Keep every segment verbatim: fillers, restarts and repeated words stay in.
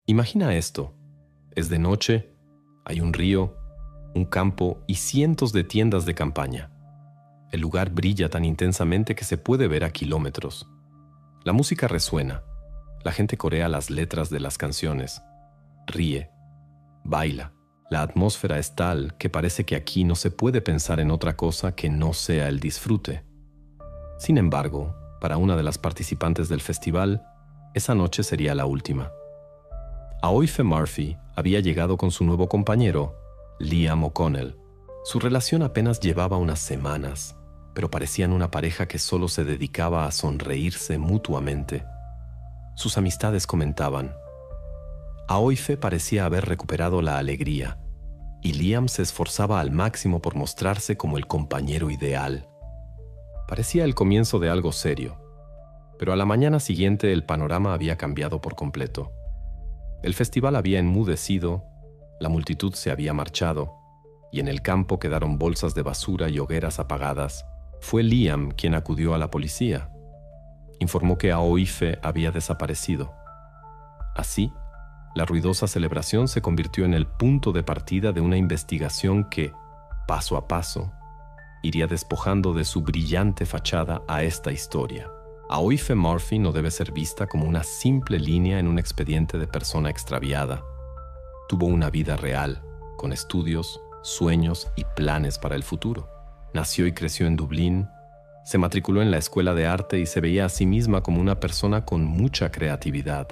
Imagina esto. Es de noche, hay un río, un campo y cientos de tiendas de campaña. El lugar brilla tan intensamente que se puede ver a kilómetros. La música resuena. La gente corea las letras de las canciones. Ríe. Baila. La atmósfera es tal que parece que aquí no se puede pensar en otra cosa que no sea el disfrute. Sin embargo, para una de las participantes del festival, esa noche sería la última. Aoife Murphy había llegado con su nuevo compañero, Liam O'Connell. Su relación apenas llevaba unas semanas, pero parecían una pareja que solo se dedicaba a sonreírse mutuamente. Sus amistades comentaban: Aoife parecía haber recuperado la alegría, y Liam se esforzaba al máximo por mostrarse como el compañero ideal. Parecía el comienzo de algo serio, pero a la mañana siguiente el panorama había cambiado por completo. El festival había enmudecido, la multitud se había marchado, y en el campo quedaron bolsas de basura y hogueras apagadas. Fue Liam quien acudió a la policía. Informó que Aoife había desaparecido. Así, la ruidosa celebración se convirtió en el punto de partida de una investigación que, paso a paso, iría despojando de su brillante fachada a esta historia. Aoife Murphy no debe ser vista como una simple línea en un expediente de persona extraviada. Tuvo una vida real, con estudios, sueños y planes para el futuro. Nació y creció en Dublín, se matriculó en la escuela de arte y se veía a sí misma como una persona con mucha creatividad.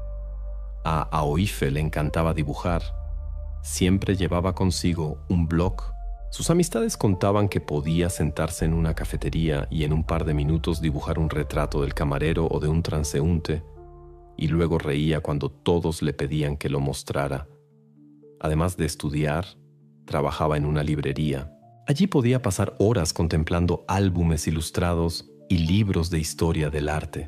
A Aoife le encantaba dibujar. Siempre llevaba consigo un blog. Sus amistades contaban que podía sentarse en una cafetería y en un par de minutos dibujar un retrato del camarero o de un transeúnte, y luego reía cuando todos le pedían que lo mostrara. Además de estudiar, trabajaba en una librería. Allí podía pasar horas contemplando álbumes ilustrados y libros de historia del arte.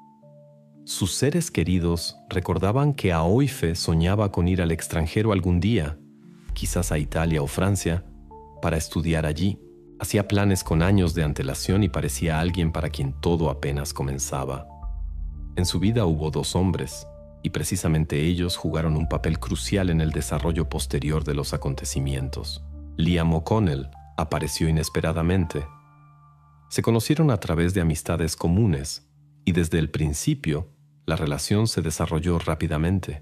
Sus seres queridos recordaban que Aoife soñaba con ir al extranjero algún día, quizás a Italia o Francia, para estudiar allí. Hacía planes con años de antelación y parecía alguien para quien todo apenas comenzaba. En su vida hubo dos hombres, y precisamente ellos jugaron un papel crucial en el desarrollo posterior de los acontecimientos. Liam O'Connell apareció inesperadamente. Se conocieron a través de amistades comunes, y desde el principio, la relación se desarrolló rápidamente.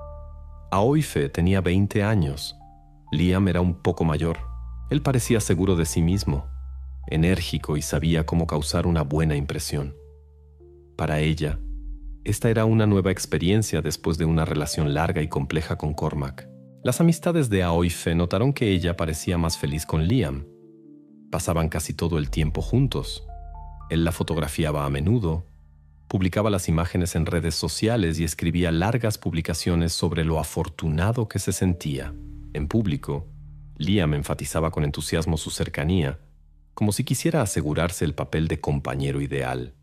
Aoife tenía veinte años. Liam era un poco mayor. Él parecía seguro de sí mismo, enérgico y sabía cómo causar una buena impresión. Para ella, esta era una nueva experiencia después de una relación larga y compleja con Cormac. Las amistades de Aoife notaron que ella parecía más feliz con Liam. Pasaban casi todo el tiempo juntos. Él la fotografiaba a menudo, publicaba las imágenes en redes sociales y escribía largas publicaciones sobre lo afortunado que se sentía. En público, Liam enfatizaba con entusiasmo su cercanía, como si quisiera asegurarse el papel de compañero ideal.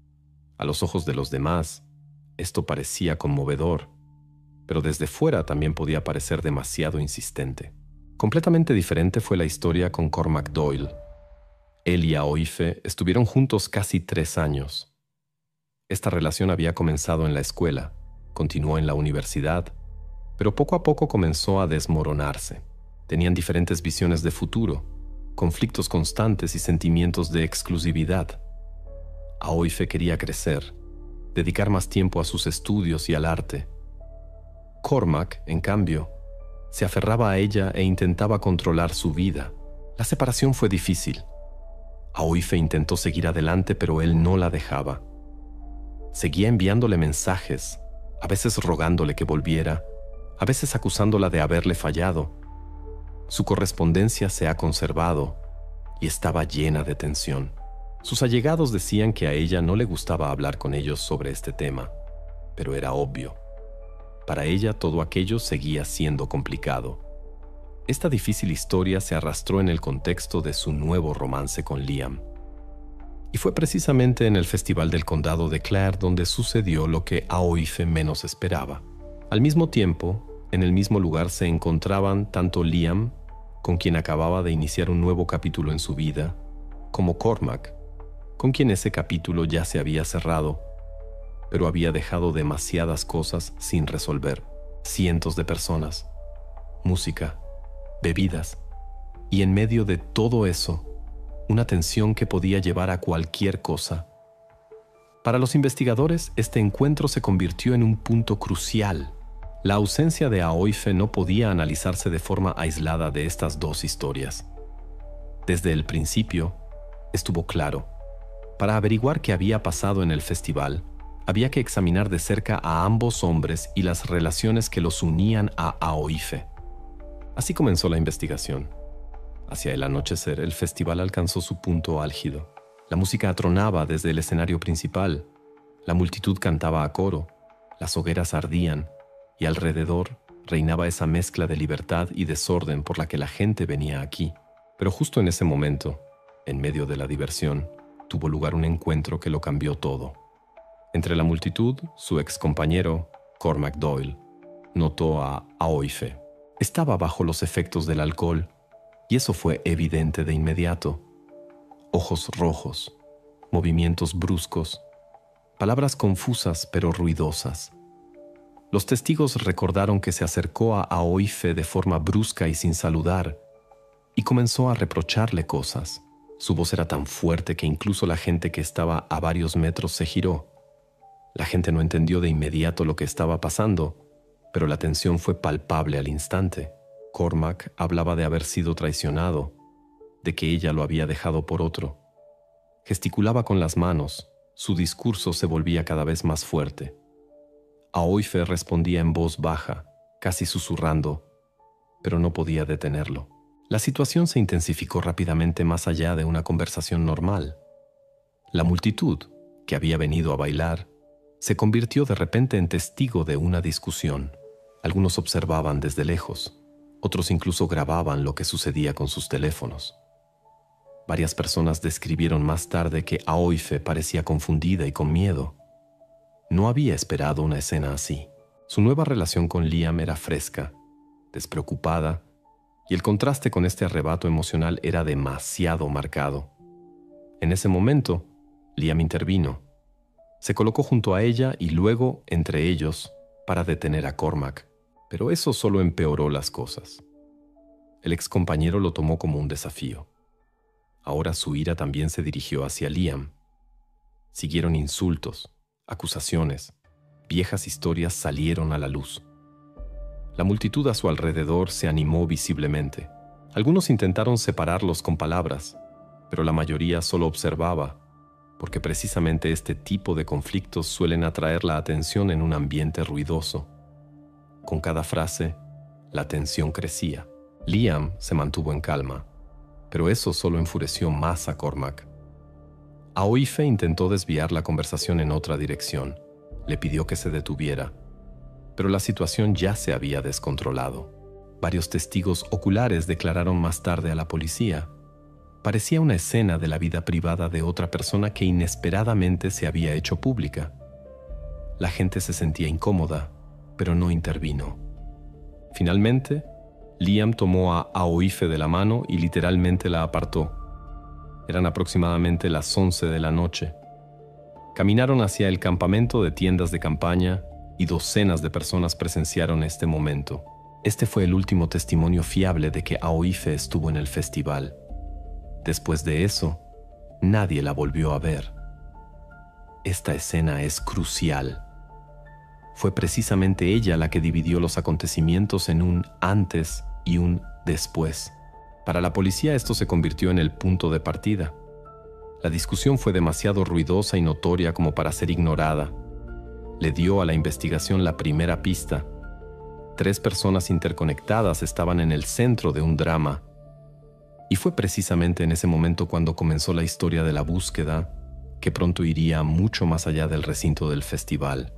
A los ojos de los demás, esto parecía conmovedor, pero desde fuera también podía parecer demasiado insistente. Completamente diferente fue la historia con Cormac Doyle. Él y Aoife estuvieron juntos casi tres años. Esta relación había comenzado en la escuela, continuó en la universidad, pero poco a poco comenzó a desmoronarse. Tenían diferentes visiones de futuro, conflictos constantes y sentimientos de exclusividad. Aoife quería crecer, dedicar más tiempo a sus estudios y al arte. Cormac, en cambio, se aferraba a ella e intentaba controlar su vida. La separación fue difícil. Aoife intentó seguir adelante, pero él no la dejaba. Seguía enviándole mensajes, a veces rogándole que volviera, a veces acusándola de haberle fallado. Su correspondencia se ha conservado y estaba llena de tensión. Sus allegados decían que a ella no le gustaba hablar con ellos sobre este tema, pero era obvio. Para ella todo aquello seguía siendo complicado. Esta difícil historia se arrastró en el contexto de su nuevo romance con Liam. Y fue precisamente en el Festival del Condado de Clare donde sucedió lo que Aoife menos esperaba. Al mismo tiempo, en el mismo lugar se encontraban tanto Liam, con quien acababa de iniciar un nuevo capítulo en su vida, como Cormac, con quien ese capítulo ya se había cerrado, pero había dejado demasiadas cosas sin resolver. cientos de personas, música, bebidas, y en medio de todo eso, una tensión que podía llevar a cualquier cosa. Para los investigadores, este encuentro se convirtió en un punto crucial. La ausencia de Aoife no podía analizarse de forma aislada de estas dos historias. Desde el principio, estuvo claro. Para averiguar qué había pasado en el festival, había que examinar de cerca a ambos hombres y las relaciones que los unían a Aoife. Así comenzó la investigación. Hacia el anochecer, el festival alcanzó su punto álgido. La música atronaba desde el escenario principal. La multitud cantaba a coro. Las hogueras ardían y alrededor reinaba esa mezcla de libertad y desorden por la que la gente venía aquí. Pero justo en ese momento, en medio de la diversión, tuvo lugar un encuentro que lo cambió todo. Entre la multitud, su excompañero, Cormac Doyle, notó a Aoife. Estaba bajo los efectos del alcohol, y eso fue evidente de inmediato. Ojos rojos, movimientos bruscos, palabras confusas pero ruidosas. Los testigos recordaron que se acercó a Aoife de forma brusca y sin saludar, y comenzó a reprocharle cosas. Su voz era tan fuerte que incluso la gente que estaba a varios metros se giró. La gente no entendió de inmediato lo que estaba pasando, pero la tensión fue palpable al instante. Cormac hablaba de haber sido traicionado, de que ella lo había dejado por otro. Gesticulaba con las manos, su discurso se volvía cada vez más fuerte. Aoife respondía en voz baja, casi susurrando, pero no podía detenerlo. La situación se intensificó rápidamente más allá de una conversación normal. La multitud, que había venido a bailar, se convirtió de repente en testigo de una discusión. Algunos observaban desde lejos, otros incluso grababan lo que sucedía con sus teléfonos. Varias personas describieron más tarde que Aoife parecía confundida y con miedo. No había esperado una escena así. Su nueva relación con Liam era fresca, despreocupada, y el contraste con este arrebato emocional era demasiado marcado. En ese momento, Liam intervino. Se colocó junto a ella y luego entre ellos para detener a Cormac, pero eso solo empeoró las cosas. El excompañero lo tomó como un desafío. Ahora su ira también se dirigió hacia Liam. Siguieron insultos, acusaciones, viejas historias salieron a la luz. La multitud a su alrededor se animó visiblemente. Algunos intentaron separarlos con palabras, pero la mayoría solo observaba, porque precisamente este tipo de conflictos suelen atraer la atención en un ambiente ruidoso. Con cada frase, la tensión crecía. Liam se mantuvo en calma, pero eso solo enfureció más a Cormac. Aoife intentó desviar la conversación en otra dirección. Le pidió que se detuviera, pero la situación ya se había descontrolado. Varios testigos oculares declararon más tarde a la policía. Parecía una escena de la vida privada de otra persona que inesperadamente se había hecho pública. La gente se sentía incómoda, pero no intervino. Finalmente, Liam tomó a Aoife de la mano y literalmente la apartó. Eran aproximadamente las once de la noche. Caminaron hacia el campamento de tiendas de campaña y docenas de personas presenciaron este momento. Este fue el último testimonio fiable de que Aoife estuvo en el festival. Después de eso, nadie la volvió a ver. Esta escena es crucial. Fue precisamente ella la que dividió los acontecimientos en un antes y un después. Para la policía esto se convirtió en el punto de partida. La discusión fue demasiado ruidosa y notoria como para ser ignorada. Le dio a la investigación la primera pista. Tres personas interconectadas estaban en el centro de un drama. Y fue precisamente en ese momento cuando comenzó la historia de la búsqueda, que pronto iría mucho más allá del recinto del festival.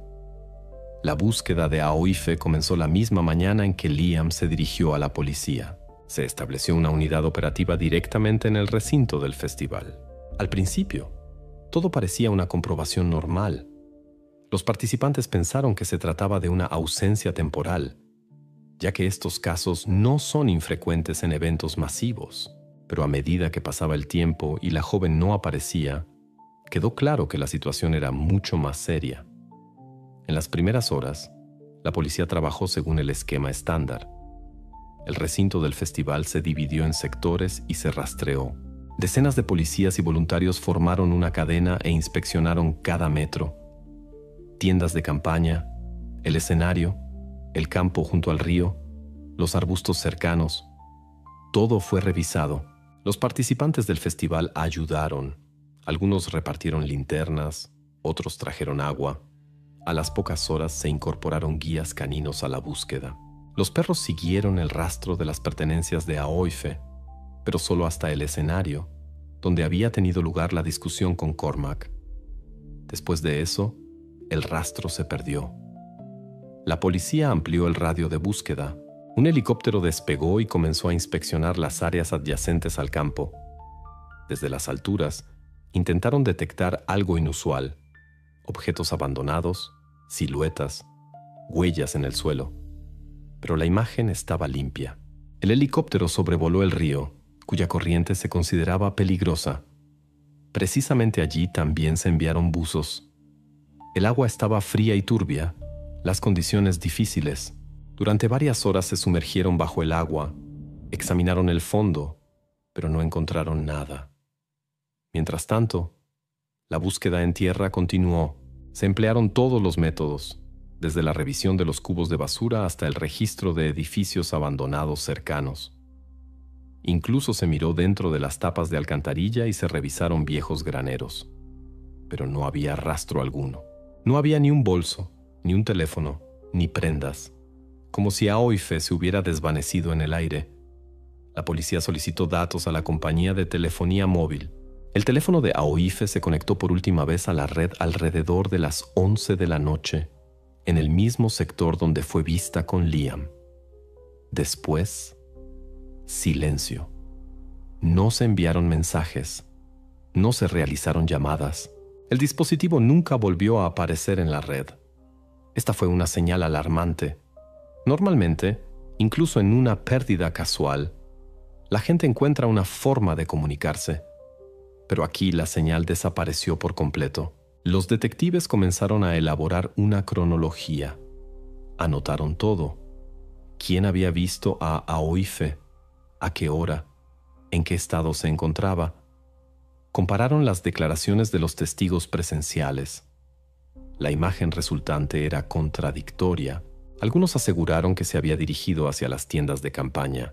La búsqueda de Aoife comenzó la misma mañana en que Liam se dirigió a la policía. Se estableció una unidad operativa directamente en el recinto del festival. Al principio, todo parecía una comprobación normal. Los participantes pensaron que se trataba de una ausencia temporal, ya que estos casos no son infrecuentes en eventos masivos. Pero a medida que pasaba el tiempo y la joven no aparecía, quedó claro que la situación era mucho más seria. En las primeras horas, La policía trabajó según el esquema estándar. El recinto del festival se dividió en sectores y se rastreó. Decenas de policías y voluntarios formaron una cadena e inspeccionaron cada metro. Tiendas de campaña, el escenario, el campo junto al río, los arbustos cercanos. Todo fue revisado. Los participantes del festival ayudaron. Algunos repartieron linternas, otros trajeron agua. A las pocas horas se incorporaron guías caninos a la búsqueda. Los perros siguieron el rastro de las pertenencias de Aoife, pero solo hasta el escenario, donde había tenido lugar la discusión con Cormac. Después de eso, el rastro se perdió. La policía amplió el radio de búsqueda. Un helicóptero despegó y comenzó a inspeccionar las áreas adyacentes al campo. Desde las alturas, intentaron detectar algo inusual: objetos abandonados, siluetas, huellas en el suelo. Pero la imagen estaba limpia. El helicóptero sobrevoló el río, cuya corriente se consideraba peligrosa. Precisamente allí también se enviaron buzos. El agua estaba fría y turbia, las condiciones difíciles. Durante varias horas se sumergieron bajo el agua, examinaron el fondo, pero no encontraron nada. Mientras tanto, la búsqueda en tierra continuó. Se emplearon todos los métodos, desde la revisión de los cubos de basura hasta el registro de edificios abandonados cercanos. Incluso se miró dentro de las tapas de alcantarilla y se revisaron viejos graneros. Pero no había rastro alguno. No había ni un bolso, ni un teléfono, ni prendas. Como si Aoife se hubiera desvanecido en el aire. La policía solicitó datos a la compañía de telefonía móvil. El teléfono de Aoife se conectó por última vez a la red alrededor de las once de la noche, en el mismo sector donde fue vista con Liam. Después, silencio. No se enviaron mensajes. No se realizaron llamadas. El dispositivo nunca volvió a aparecer en la red. Esta fue una señal alarmante. Normalmente, incluso en una pérdida casual, la gente encuentra una forma de comunicarse. Pero aquí la señal desapareció por completo. Los detectives comenzaron a elaborar una cronología. Anotaron todo. ¿Quién había visto a Aoife? ¿A qué hora? ¿En qué estado se encontraba? Compararon las declaraciones de los testigos presenciales. La imagen resultante era contradictoria. Algunos aseguraron que se había dirigido hacia las tiendas de campaña.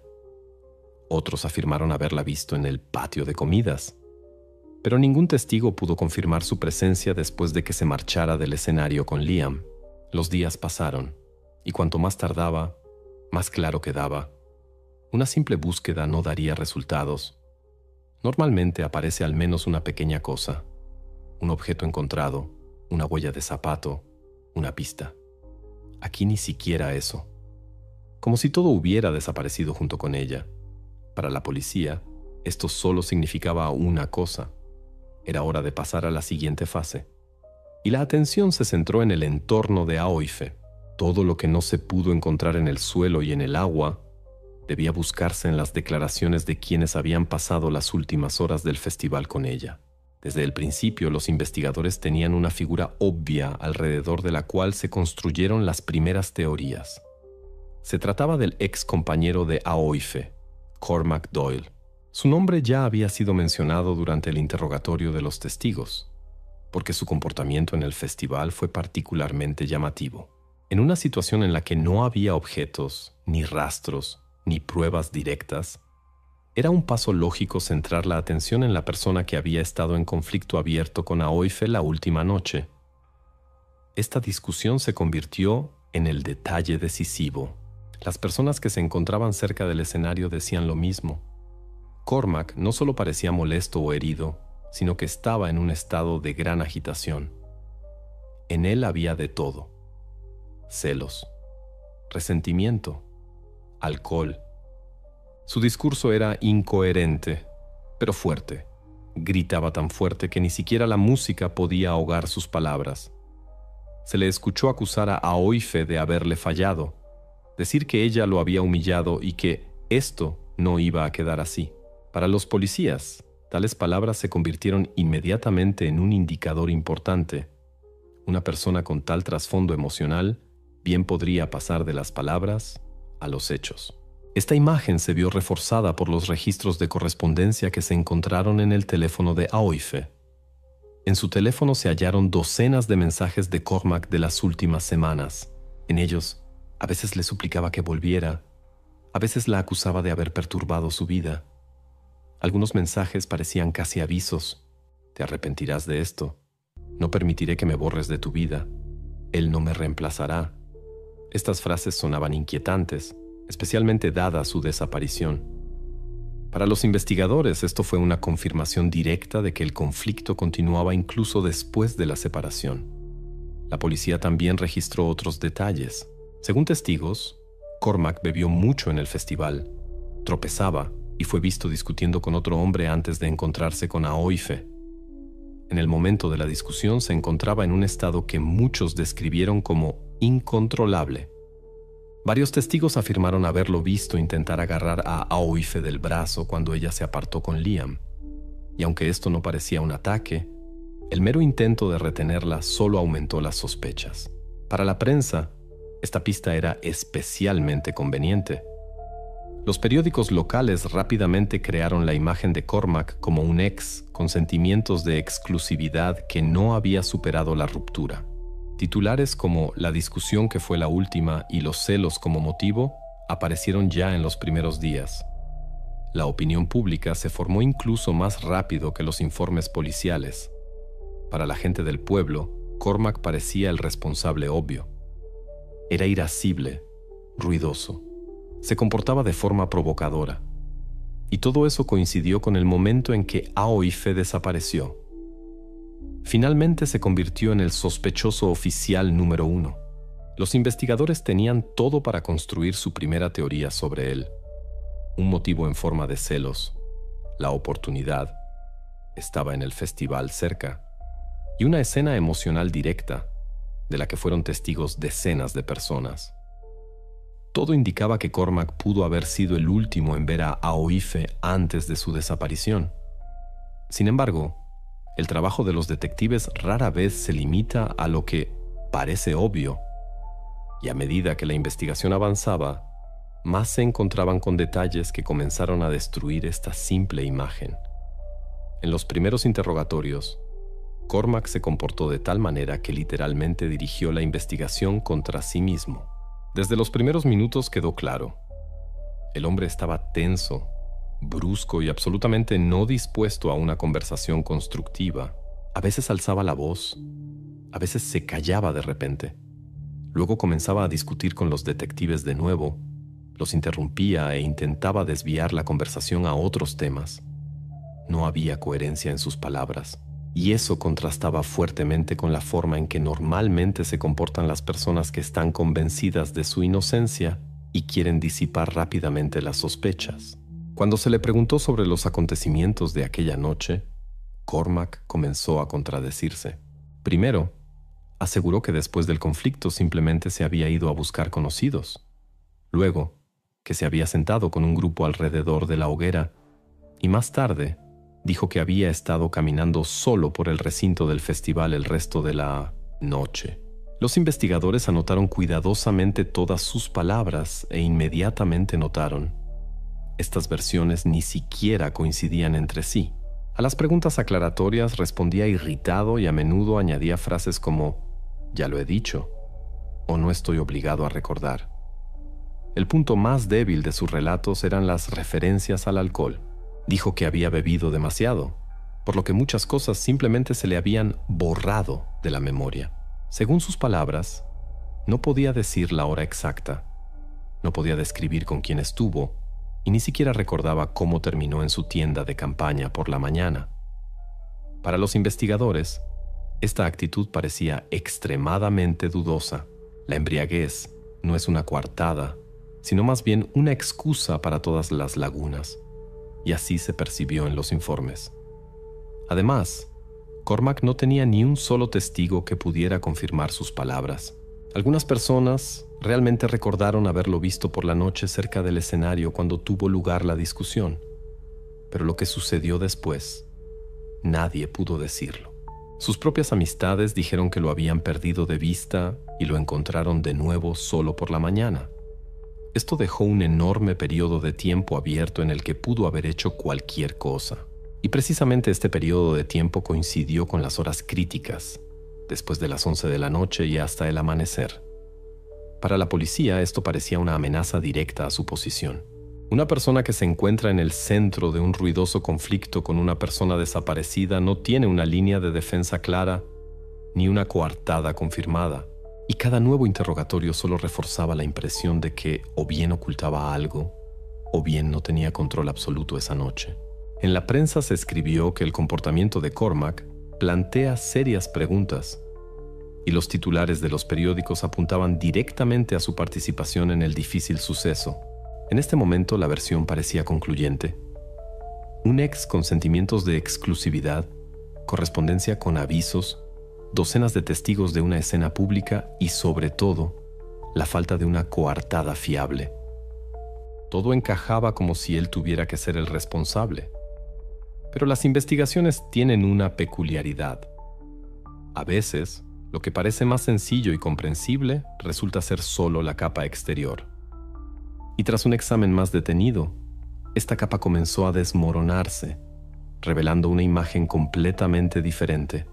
Otros afirmaron haberla visto en el patio de comidas. Pero ningún testigo pudo confirmar su presencia después de que se marchara del escenario con Liam. Los días pasaron, y cuanto más tardaba, más claro quedaba. Una simple búsqueda no daría resultados. Normalmente aparece al menos una pequeña cosa, un objeto encontrado, una huella de zapato, una pista. Aquí ni siquiera eso. Como si todo hubiera desaparecido junto con ella. Para la policía, esto solo significaba una cosa. Era hora de pasar a la siguiente fase. Y la atención se centró en el entorno de Aoife. Todo lo que no se pudo encontrar en el suelo y en el agua debía buscarse en las declaraciones de quienes habían pasado las últimas horas del festival con ella. Desde el principio, los investigadores tenían una figura obvia alrededor de la cual se construyeron las primeras teorías. Se trataba del ex compañero de Aoife, Cormac Doyle. Su nombre ya había sido mencionado durante el interrogatorio de los testigos, porque su comportamiento en el festival fue particularmente llamativo. En una situación en la que no había objetos, ni rastros, ni pruebas directas, era un paso lógico centrar la atención en la persona que había estado en conflicto abierto con Aoife la última noche. Esta discusión se convirtió en el detalle decisivo. Las personas que se encontraban cerca del escenario decían lo mismo. Cormac no solo parecía molesto o herido, sino que estaba en un estado de gran agitación. En él había de todo: celos, resentimiento, alcohol. Su discurso era incoherente, pero fuerte. Gritaba tan fuerte que ni siquiera la música podía ahogar sus palabras. Se le escuchó acusar a Aoife de haberle fallado, decir que ella lo había humillado y que esto no iba a quedar así. Para los policías, tales palabras se convirtieron inmediatamente en un indicador importante. Una persona con tal trasfondo emocional bien podría pasar de las palabras a los hechos. Esta imagen se vio reforzada por los registros de correspondencia que se encontraron en el teléfono de Aoife. En su teléfono se hallaron docenas de mensajes de Cormac de las últimas semanas. En ellos, a veces le suplicaba que volviera, a veces la acusaba de haber perturbado su vida. Algunos mensajes parecían casi avisos. Te arrepentirás de esto. No permitiré que me borres de tu vida. Él no me reemplazará. Estas frases sonaban inquietantes, especialmente dada su desaparición. Para los investigadores, esto fue una confirmación directa de que el conflicto continuaba incluso después de la separación. La policía también registró otros detalles. Según testigos, Cormac bebió mucho en el festival, tropezaba y fue visto discutiendo con otro hombre antes de encontrarse con Aoife. En el momento de la discusión se encontraba en un estado que muchos describieron como incontrolable. Varios testigos afirmaron haberlo visto intentar agarrar a Aoife del brazo cuando ella se apartó con Liam. Y aunque esto no parecía un ataque, el mero intento de retenerla solo aumentó las sospechas. Para la prensa, esta pista era especialmente conveniente. Los periódicos locales rápidamente crearon la imagen de Cormac como un ex con sentimientos de exclusividad que no había superado la ruptura. Titulares como "La discusión que fue la última" y "Los celos como motivo" aparecieron ya en los primeros días. La opinión pública se formó incluso más rápido que los informes policiales. Para la gente del pueblo, Cormac parecía el responsable obvio. Era irascible, ruidoso. Se comportaba de forma provocadora. Y todo eso coincidió con el momento en que Aoife desapareció. Finalmente se convirtió en el sospechoso oficial número uno. Los investigadores tenían todo para construir su primera teoría sobre él. Un motivo en forma de celos. La oportunidad. Estaba en el festival cerca. Y una escena emocional directa, de la que fueron testigos decenas de personas. Todo indicaba que Cormac pudo haber sido el último en ver a Aoife antes de su desaparición. Sin embargo, el trabajo de los detectives rara vez se limita a lo que parece obvio, y a medida que la investigación avanzaba, más se encontraban con detalles que comenzaron a destruir esta simple imagen. En los primeros interrogatorios, Cormac se comportó de tal manera que literalmente dirigió la investigación contra sí mismo. Desde los primeros minutos quedó claro. El hombre estaba tenso, brusco y absolutamente no dispuesto a una conversación constructiva. A veces alzaba la voz, a veces se callaba de repente. Luego comenzaba a discutir con los detectives de nuevo, los interrumpía e intentaba desviar la conversación a otros temas. No había coherencia en sus palabras, y eso contrastaba fuertemente con la forma en que normalmente se comportan las personas que están convencidas de su inocencia y quieren disipar rápidamente las sospechas. Cuando se le preguntó sobre los acontecimientos de aquella noche, Cormac comenzó a contradecirse. Primero, aseguró que después del conflicto simplemente se había ido a buscar conocidos. Luego, que se había sentado con un grupo alrededor de la hoguera. Y más tarde, dijo que había estado caminando solo por el recinto del festival el resto de la noche. Los investigadores anotaron cuidadosamente todas sus palabras e inmediatamente notaron: estas versiones ni siquiera coincidían entre sí. A las preguntas aclaratorias respondía irritado y a menudo añadía frases como «ya lo he dicho» o «no estoy obligado a recordar». El punto más débil de sus relatos eran las referencias al alcohol. Dijo que había bebido demasiado, por lo que muchas cosas simplemente se le habían borrado de la memoria. Según sus palabras, no podía decir la hora exacta, no podía describir con quién estuvo, y ni siquiera recordaba cómo terminó en su tienda de campaña por la mañana. Para los investigadores, esta actitud parecía extremadamente dudosa. La embriaguez no es una coartada, sino más bien una excusa para todas las lagunas, y así se percibió en los informes. Además, Cormac no tenía ni un solo testigo que pudiera confirmar sus palabras. Algunas personas realmente recordaron haberlo visto por la noche cerca del escenario cuando tuvo lugar la discusión, pero lo que sucedió después, nadie pudo decirlo. Sus propias amistades dijeron que lo habían perdido de vista y lo encontraron de nuevo solo por la mañana. Esto dejó un enorme periodo de tiempo abierto en el que pudo haber hecho cualquier cosa. Y precisamente este periodo de tiempo coincidió con las horas críticas, después de las once de la noche y hasta el amanecer. Para la policía esto parecía una amenaza directa a su posición. Una persona que se encuentra en el centro de un ruidoso conflicto con una persona desaparecida no tiene una línea de defensa clara ni una coartada confirmada, y cada nuevo interrogatorio solo reforzaba la impresión de que o bien ocultaba algo o bien no tenía control absoluto esa noche. En la prensa se escribió que el comportamiento de Cormac plantea serias preguntas, y los titulares de los periódicos apuntaban directamente a su participación en el difícil suceso. En este momento la versión parecía concluyente. Un ex con sentimientos de exclusividad, correspondencia con avisos, docenas de testigos de una escena pública y, sobre todo, la falta de una coartada fiable. Todo encajaba como si él tuviera que ser el responsable. Pero las investigaciones tienen una peculiaridad. A veces, lo que parece más sencillo y comprensible resulta ser solo la capa exterior. Y tras un examen más detenido, esta capa comenzó a desmoronarse, revelando una imagen completamente diferente.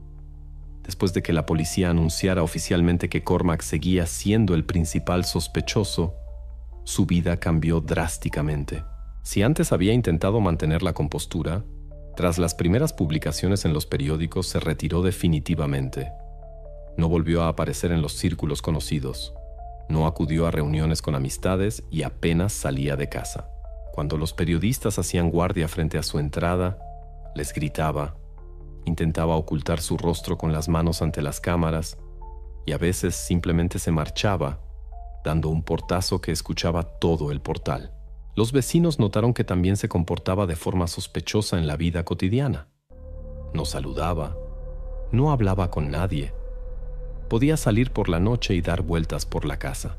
Después de que la policía anunciara oficialmente que Cormac seguía siendo el principal sospechoso, su vida cambió drásticamente. Si antes había intentado mantener la compostura, tras las primeras publicaciones en los periódicos se retiró definitivamente. No volvió a aparecer en los círculos conocidos. No acudió a reuniones con amistades y apenas salía de casa. Cuando los periodistas hacían guardia frente a su entrada, les gritaba, intentaba ocultar su rostro con las manos ante las cámaras y a veces simplemente se marchaba, dando un portazo que escuchaba todo el portal. Los vecinos notaron que también se comportaba de forma sospechosa en la vida cotidiana. No saludaba, no hablaba con nadie. Podía salir por la noche y dar vueltas por la casa.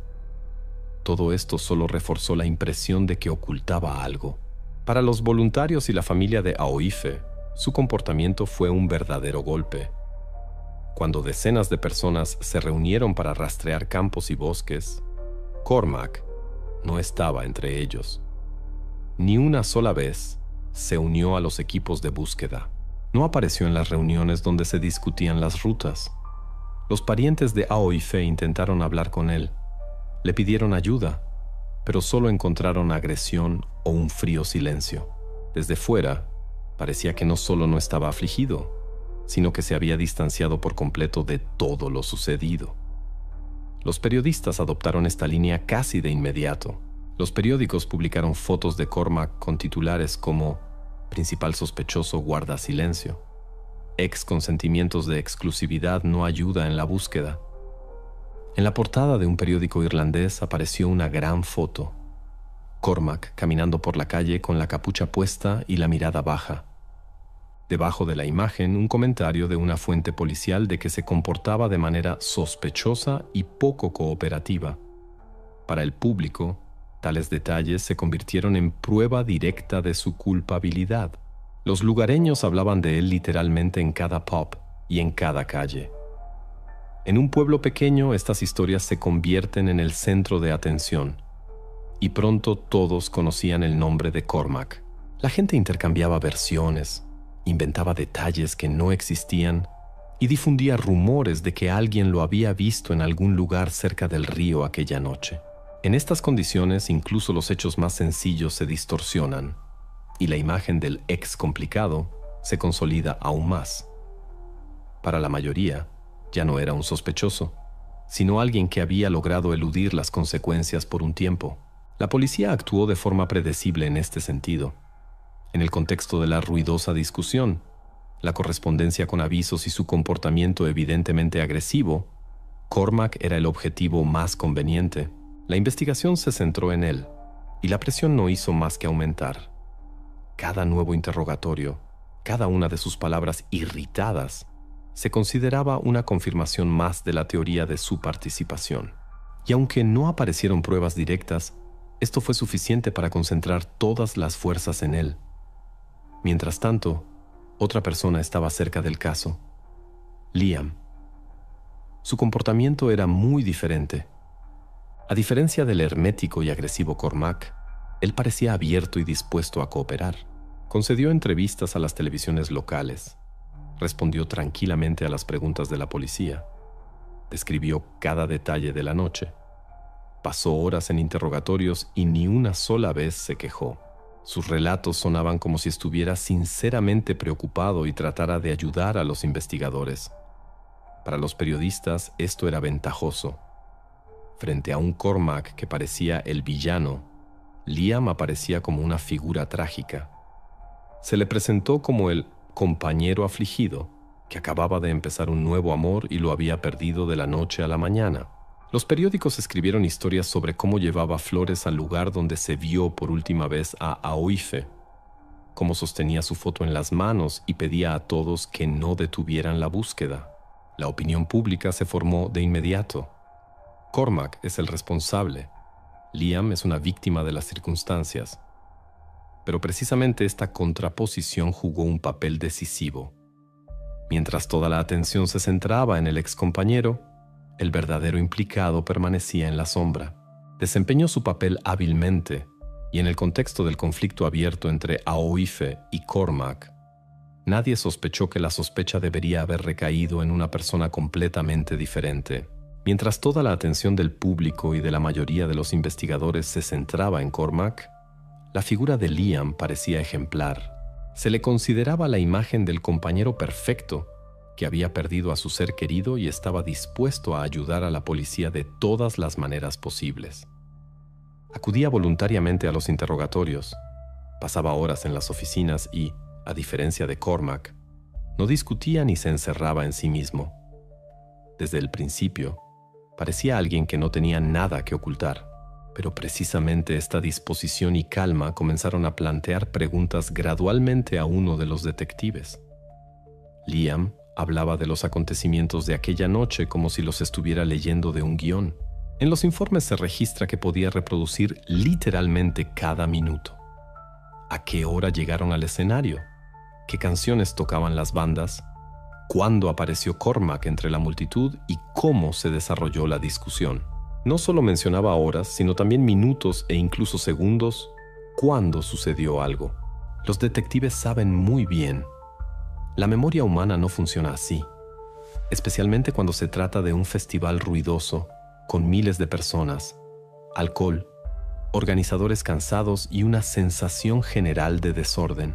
Todo esto solo reforzó la impresión de que ocultaba algo. Para los voluntarios y la familia de Aoife, su comportamiento fue un verdadero golpe. Cuando decenas de personas se reunieron para rastrear campos y bosques, Cormac no estaba entre ellos. Ni una sola vez se unió a los equipos de búsqueda. No apareció en las reuniones donde se discutían las rutas. Los parientes de Aoife intentaron hablar con él. Le pidieron ayuda, pero solo encontraron agresión o un frío silencio. Desde fuera, parecía que no solo no estaba afligido, sino que se había distanciado por completo de todo lo sucedido. Los periodistas adoptaron esta línea casi de inmediato. Los periódicos publicaron fotos de Cormac con titulares como «Principal sospechoso guarda silencio», «Ex con sentimientos de exclusividad no ayuda en la búsqueda». En la portada de un periódico irlandés apareció una gran foto. Cormac caminando por la calle con la capucha puesta y la mirada baja. Debajo de la imagen, un comentario de una fuente policial de que se comportaba de manera sospechosa y poco cooperativa. Para el público, tales detalles se convirtieron en prueba directa de su culpabilidad. Los lugareños hablaban de él literalmente en cada pub y en cada calle. En un pueblo pequeño, estas historias se convierten en el centro de atención, y pronto todos conocían el nombre de Cormac. La gente intercambiaba versiones, inventaba detalles que no existían y difundía rumores de que alguien lo había visto en algún lugar cerca del río aquella noche. En estas condiciones, incluso los hechos más sencillos se distorsionan y la imagen del ex complicado se consolida aún más. Para la mayoría, ya no era un sospechoso, sino alguien que había logrado eludir las consecuencias por un tiempo. La policía actuó de forma predecible en este sentido. En el contexto de la ruidosa discusión, la correspondencia con avisos y su comportamiento evidentemente agresivo, Cormac era el objetivo más conveniente. La investigación se centró en él, y la presión no hizo más que aumentar. Cada nuevo interrogatorio, cada una de sus palabras irritadas, se consideraba una confirmación más de la teoría de su participación. Y aunque no aparecieron pruebas directas, esto fue suficiente para concentrar todas las fuerzas en él. Mientras tanto, otra persona estaba cerca del caso, Liam. Su comportamiento era muy diferente. A diferencia del hermético y agresivo Cormac, él parecía abierto y dispuesto a cooperar. Concedió entrevistas a las televisiones locales. Respondió tranquilamente a las preguntas de la policía. Describió cada detalle de la noche. Pasó horas en interrogatorios y ni una sola vez se quejó. Sus relatos sonaban como si estuviera sinceramente preocupado y tratara de ayudar a los investigadores. Para los periodistas esto era ventajoso. Frente a un Cormac que parecía el villano, Liam aparecía como una figura trágica. Se le presentó como el compañero afligido, que acababa de empezar un nuevo amor y lo había perdido de la noche a la mañana. Los periódicos escribieron historias sobre cómo llevaba flores al lugar donde se vio por última vez a Aoife, cómo sostenía su foto en las manos y pedía a todos que no detuvieran la búsqueda. La opinión pública se formó de inmediato. Cormac es el responsable. Liam es una víctima de las circunstancias. Pero precisamente esta contraposición jugó un papel decisivo. Mientras toda la atención se centraba en el excompañero, el verdadero implicado permanecía en la sombra. Desempeñó su papel hábilmente, y en el contexto del conflicto abierto entre Aoife y Cormac, nadie sospechó que la sospecha debería haber recaído en una persona completamente diferente. Mientras toda la atención del público y de la mayoría de los investigadores se centraba en Cormac, la figura de Liam parecía ejemplar. Se le consideraba la imagen del compañero perfecto que había perdido a su ser querido y estaba dispuesto a ayudar a la policía de todas las maneras posibles. Acudía voluntariamente a los interrogatorios, pasaba horas en las oficinas y, a diferencia de Cormac, no discutía ni se encerraba en sí mismo. Desde el principio, parecía alguien que no tenía nada que ocultar. Pero precisamente esta disposición y calma comenzaron a plantear preguntas gradualmente a uno de los detectives. Liam hablaba de los acontecimientos de aquella noche como si los estuviera leyendo de un guión. En los informes se registra que podía reproducir literalmente cada minuto. ¿A qué hora llegaron al escenario? ¿Qué canciones tocaban las bandas? ¿Cuándo apareció Cormac entre la multitud y cómo se desarrolló la discusión? No solo mencionaba horas, sino también minutos e incluso segundos cuando sucedió algo. Los detectives saben muy bien. La memoria humana no funciona así, especialmente cuando se trata de un festival ruidoso, con miles de personas, alcohol, organizadores cansados y una sensación general de desorden.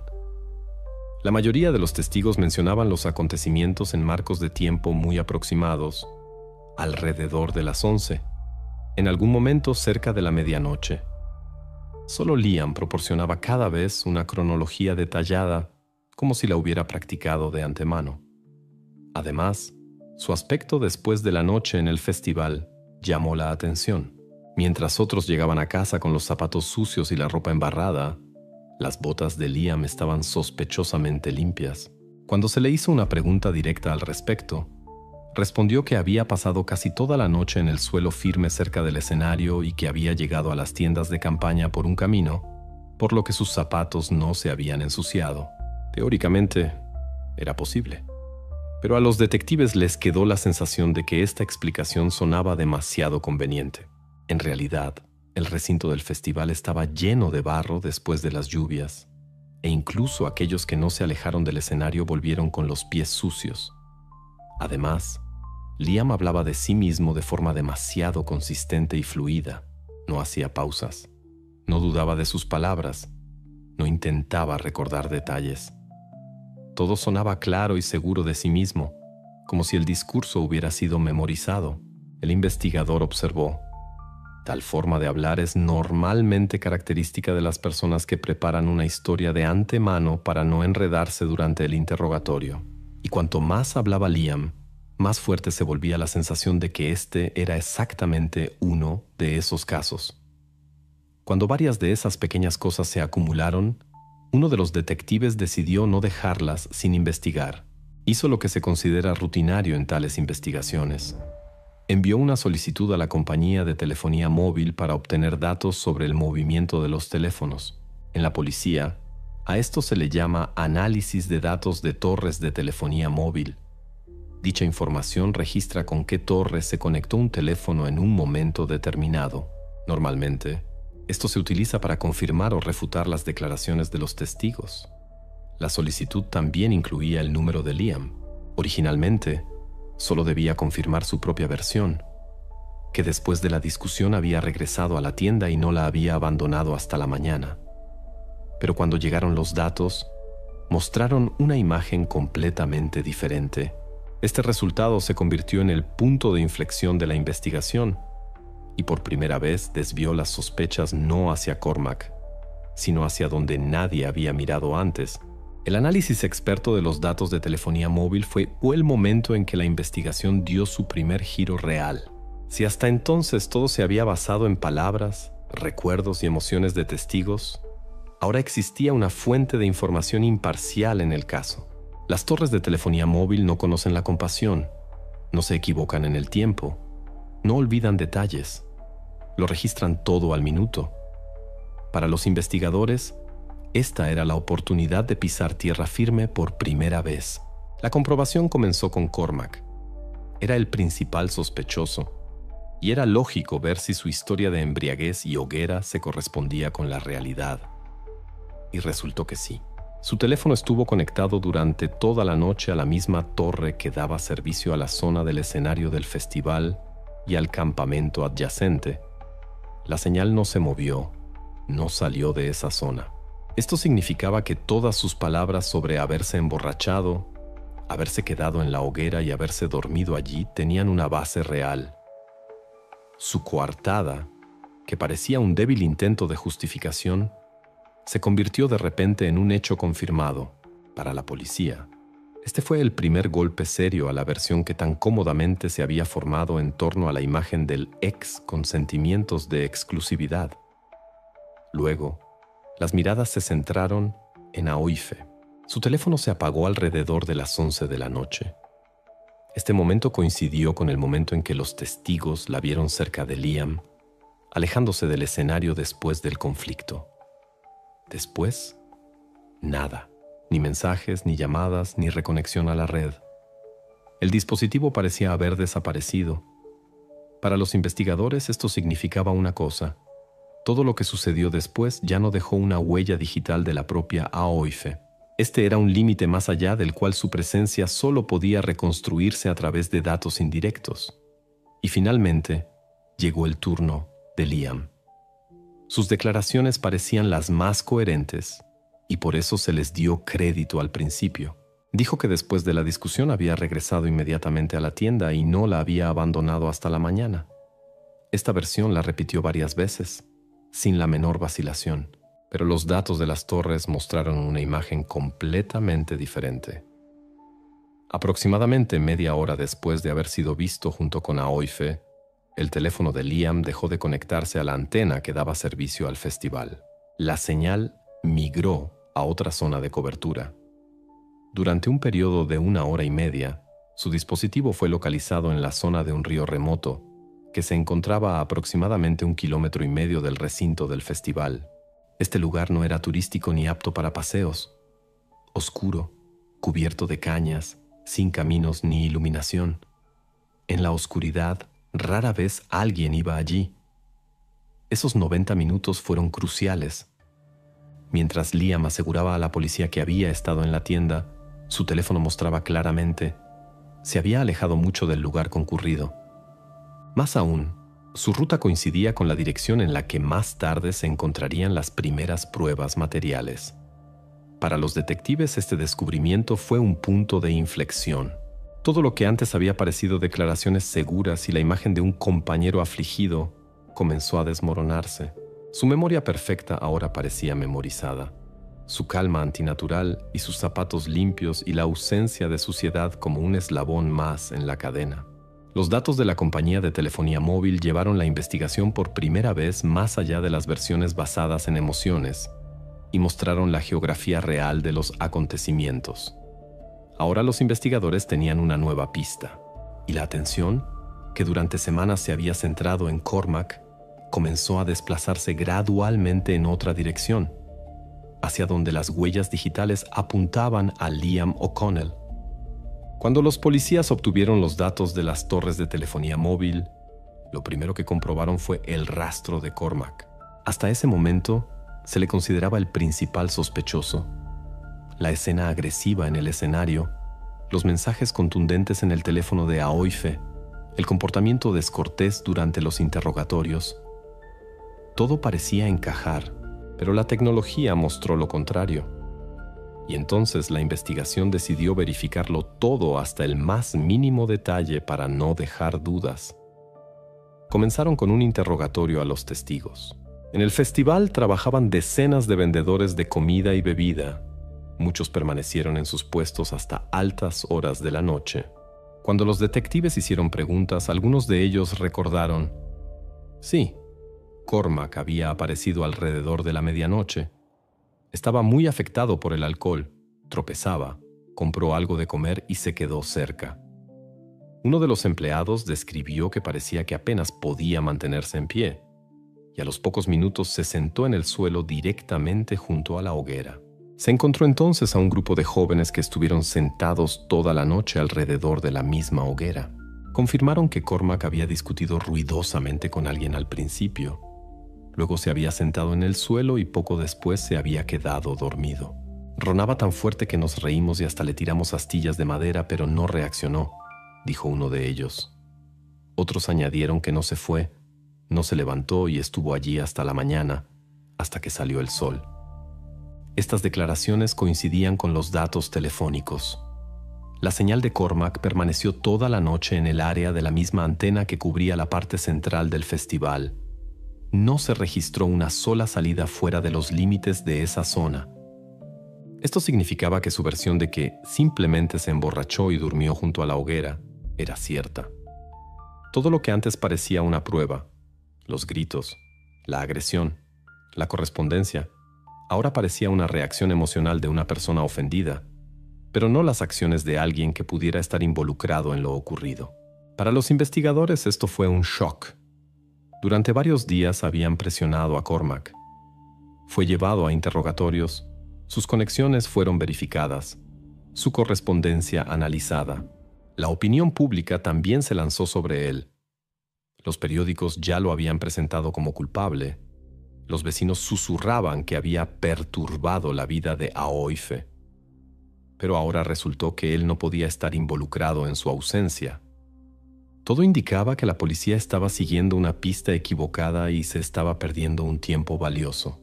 La mayoría de los testigos mencionaban los acontecimientos en marcos de tiempo muy aproximados, alrededor de las once. En algún momento cerca de la medianoche. Solo Liam proporcionaba cada vez una cronología detallada, como si la hubiera practicado de antemano. Además, su aspecto después de la noche en el festival llamó la atención. Mientras otros llegaban a casa con los zapatos sucios y la ropa embarrada, las botas de Liam estaban sospechosamente limpias. Cuando se le hizo una pregunta directa al respecto, respondió que había pasado casi toda la noche en el suelo firme cerca del escenario y que había llegado a las tiendas de campaña por un camino, por lo que sus zapatos no se habían ensuciado. Teóricamente, era posible. Pero a los detectives les quedó la sensación de que esta explicación sonaba demasiado conveniente. En realidad, el recinto del festival estaba lleno de barro después de las lluvias, e incluso aquellos que no se alejaron del escenario volvieron con los pies sucios. Además, Liam hablaba de sí mismo de forma demasiado consistente y fluida. No hacía pausas, no dudaba de sus palabras, no intentaba recordar detalles. Todo sonaba claro y seguro de sí mismo, como si el discurso hubiera sido memorizado. El investigador observó: tal forma de hablar es normalmente característica de las personas que preparan una historia de antemano para no enredarse durante el interrogatorio. Y cuanto más hablaba Liam, más fuerte se volvía la sensación de que este era exactamente uno de esos casos. Cuando varias de esas pequeñas cosas se acumularon, uno de los detectives decidió no dejarlas sin investigar. Hizo lo que se considera rutinario en tales investigaciones. Envió una solicitud a la compañía de telefonía móvil para obtener datos sobre el movimiento de los teléfonos. En la policía, a esto se le llama análisis de datos de torres de telefonía móvil. Dicha información registra con qué torre se conectó un teléfono en un momento determinado. Normalmente, esto se utiliza para confirmar o refutar las declaraciones de los testigos. La solicitud también incluía el número de Liam. Originalmente, solo debía confirmar su propia versión, que después de la discusión había regresado a la tienda y no la había abandonado hasta la mañana. Pero cuando llegaron los datos, mostraron una imagen completamente diferente. Este resultado se convirtió en el punto de inflexión de la investigación y por primera vez desvió las sospechas no hacia Cormac, sino hacia donde nadie había mirado antes. El análisis experto de los datos de telefonía móvil fue el momento en que la investigación dio su primer giro real. Si hasta entonces todo se había basado en palabras, recuerdos y emociones de testigos, ahora existía una fuente de información imparcial en el caso. Las torres de telefonía móvil no conocen la compasión, no se equivocan en el tiempo, no olvidan detalles, lo registran todo al minuto. Para los investigadores, esta era la oportunidad de pisar tierra firme por primera vez. La comprobación comenzó con Cormac. Era el principal sospechoso, y era lógico ver si su historia de embriaguez y hoguera se correspondía con la realidad. Y resultó que sí. Su teléfono estuvo conectado durante toda la noche a la misma torre que daba servicio a la zona del escenario del festival y al campamento adyacente. La señal no se movió, no salió de esa zona. Esto significaba que todas sus palabras sobre haberse emborrachado, haberse quedado en la hoguera y haberse dormido allí tenían una base real. Su coartada, que parecía un débil intento de justificación, se convirtió de repente en un hecho confirmado para la policía. Este fue el primer golpe serio a la versión que tan cómodamente se había formado en torno a la imagen del ex con sentimientos de exclusividad. Luego, las miradas se centraron en Aoife. Su teléfono se apagó alrededor de las once de la noche. Este momento coincidió con el momento en que los testigos la vieron cerca de Liam, alejándose del escenario después del conflicto. Después, nada. Ni mensajes, ni llamadas, ni reconexión a la red. El dispositivo parecía haber desaparecido. Para los investigadores esto significaba una cosa. Todo lo que sucedió después ya no dejó una huella digital de la propia Aoife. Este era un límite más allá del cual su presencia solo podía reconstruirse a través de datos indirectos. Y finalmente, llegó el turno de Liam. Sus declaraciones parecían las más coherentes, y por eso se les dio crédito al principio. Dijo que después de la discusión había regresado inmediatamente a la tienda y no la había abandonado hasta la mañana. Esta versión la repitió varias veces, sin la menor vacilación, pero los datos de las torres mostraron una imagen completamente diferente. Aproximadamente media hora después de haber sido visto junto con Aoife, el teléfono de Liam dejó de conectarse a la antena que daba servicio al festival. La señal migró a otra zona de cobertura. Durante un periodo de una hora y media, su dispositivo fue localizado en la zona de un río remoto, que se encontraba a aproximadamente un kilómetro y medio del recinto del festival. Este lugar no era turístico ni apto para paseos. Oscuro, cubierto de cañas, sin caminos ni iluminación. En la oscuridad, rara vez alguien iba allí. Esos noventa minutos fueron cruciales. Mientras Liam aseguraba a la policía que había estado en la tienda, su teléfono mostraba claramente: se había alejado mucho del lugar concurrido. Más aún, su ruta coincidía con la dirección en la que más tarde se encontrarían las primeras pruebas materiales. Para los detectives, este descubrimiento fue un punto de inflexión. Todo lo que antes había parecido declaraciones seguras y la imagen de un compañero afligido comenzó a desmoronarse. Su memoria perfecta ahora parecía memorizada. Su calma antinatural y sus zapatos limpios y la ausencia de suciedad como un eslabón más en la cadena. Los datos de la compañía de telefonía móvil llevaron la investigación por primera vez más allá de las versiones basadas en emociones y mostraron la geografía real de los acontecimientos. Ahora los investigadores tenían una nueva pista, y la atención, que durante semanas se había centrado en Cormac, comenzó a desplazarse gradualmente en otra dirección, hacia donde las huellas digitales apuntaban a Liam O'Connell. Cuando los policías obtuvieron los datos de las torres de telefonía móvil, lo primero que comprobaron fue el rastro de Cormac. Hasta ese momento, se le consideraba el principal sospechoso. La escena agresiva en el escenario, los mensajes contundentes en el teléfono de Aoife, el comportamiento descortés durante los interrogatorios. Todo parecía encajar, pero la tecnología mostró lo contrario. Y entonces la investigación decidió verificarlo todo hasta el más mínimo detalle para no dejar dudas. Comenzaron con un interrogatorio a los testigos. En el festival trabajaban decenas de vendedores de comida y bebida. Muchos permanecieron en sus puestos hasta altas horas de la noche. Cuando los detectives hicieron preguntas, algunos de ellos recordaron: sí, Cormac había aparecido alrededor de la medianoche. Estaba muy afectado por el alcohol, tropezaba, compró algo de comer y se quedó cerca. Uno de los empleados describió que parecía que apenas podía mantenerse en pie, y a los pocos minutos se sentó en el suelo directamente junto a la hoguera. Se encontró entonces a un grupo de jóvenes que estuvieron sentados toda la noche alrededor de la misma hoguera. Confirmaron que Cormac había discutido ruidosamente con alguien al principio. Luego se había sentado en el suelo y poco después se había quedado dormido. Ronaba tan fuerte que nos reímos y hasta le tiramos astillas de madera, pero no reaccionó, dijo uno de ellos. Otros añadieron que no se fue, no se levantó y estuvo allí hasta la mañana, hasta que salió el sol. Estas declaraciones coincidían con los datos telefónicos. La señal de Cormac permaneció toda la noche en el área de la misma antena que cubría la parte central del festival. No se registró una sola salida fuera de los límites de esa zona. Esto significaba que su versión de que simplemente se emborrachó y durmió junto a la hoguera era cierta. Todo lo que antes parecía una prueba, los gritos, la agresión, la correspondencia, ahora parecía una reacción emocional de una persona ofendida, pero no las acciones de alguien que pudiera estar involucrado en lo ocurrido. Para los investigadores esto fue un shock. Durante varios días habían presionado a Cormac. Fue llevado a interrogatorios, sus conexiones fueron verificadas, su correspondencia analizada. La opinión pública también se lanzó sobre él. Los periódicos ya lo habían presentado como culpable. Los vecinos susurraban que había perturbado la vida de Aoife. Pero ahora resultó que él no podía estar involucrado en su ausencia. Todo indicaba que la policía estaba siguiendo una pista equivocada y se estaba perdiendo un tiempo valioso.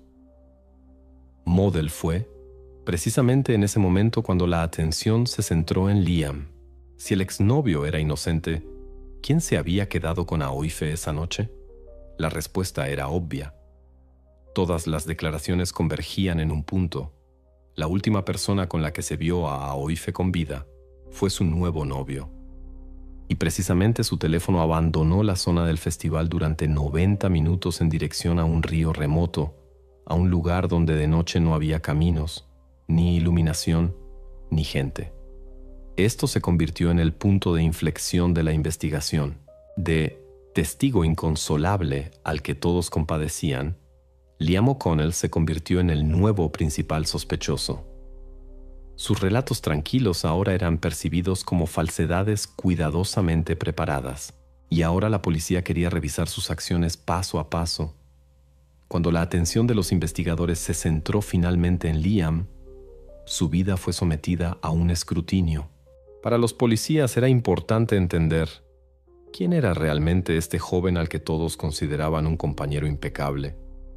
Model fue, precisamente en ese momento, cuando la atención se centró en Liam. Si el exnovio era inocente, ¿quién se había quedado con Aoife esa noche? La respuesta era obvia. Todas las declaraciones convergían en un punto. La última persona con la que se vio a Aoife con vida fue su nuevo novio. Y precisamente su teléfono abandonó la zona del festival durante noventa minutos en dirección a un río remoto, a un lugar donde de noche no había caminos, ni iluminación, ni gente. Esto se convirtió en el punto de inflexión de la investigación. De testigo inconsolable al que todos compadecían, Liam O'Connell se convirtió en el nuevo principal sospechoso. Sus relatos tranquilos ahora eran percibidos como falsedades cuidadosamente preparadas, y ahora la policía quería revisar sus acciones paso a paso. Cuando la atención de los investigadores se centró finalmente en Liam, su vida fue sometida a un escrutinio. Para los policías era importante entender quién era realmente este joven al que todos consideraban un compañero impecable.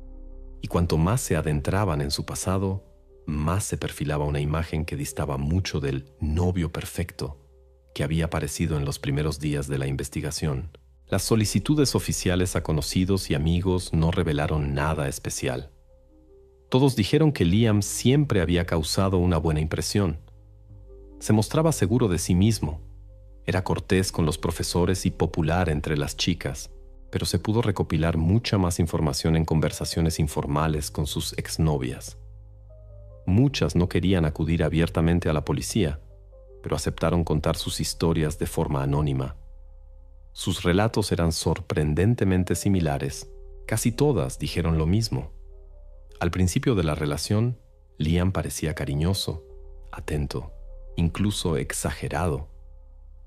Y cuanto más se adentraban en su pasado, más se perfilaba una imagen que distaba mucho del novio perfecto que había aparecido en los primeros días de la investigación. Las solicitudes oficiales a conocidos y amigos no revelaron nada especial. Todos dijeron que Liam siempre había causado una buena impresión. Se mostraba seguro de sí mismo. Era cortés con los profesores y popular entre las chicas, pero se pudo recopilar mucha más información en conversaciones informales con sus exnovias. Muchas no querían acudir abiertamente a la policía, pero aceptaron contar sus historias de forma anónima. Sus relatos eran sorprendentemente similares. Casi todas dijeron lo mismo. Al principio de la relación, Liam parecía cariñoso, atento, incluso exagerado.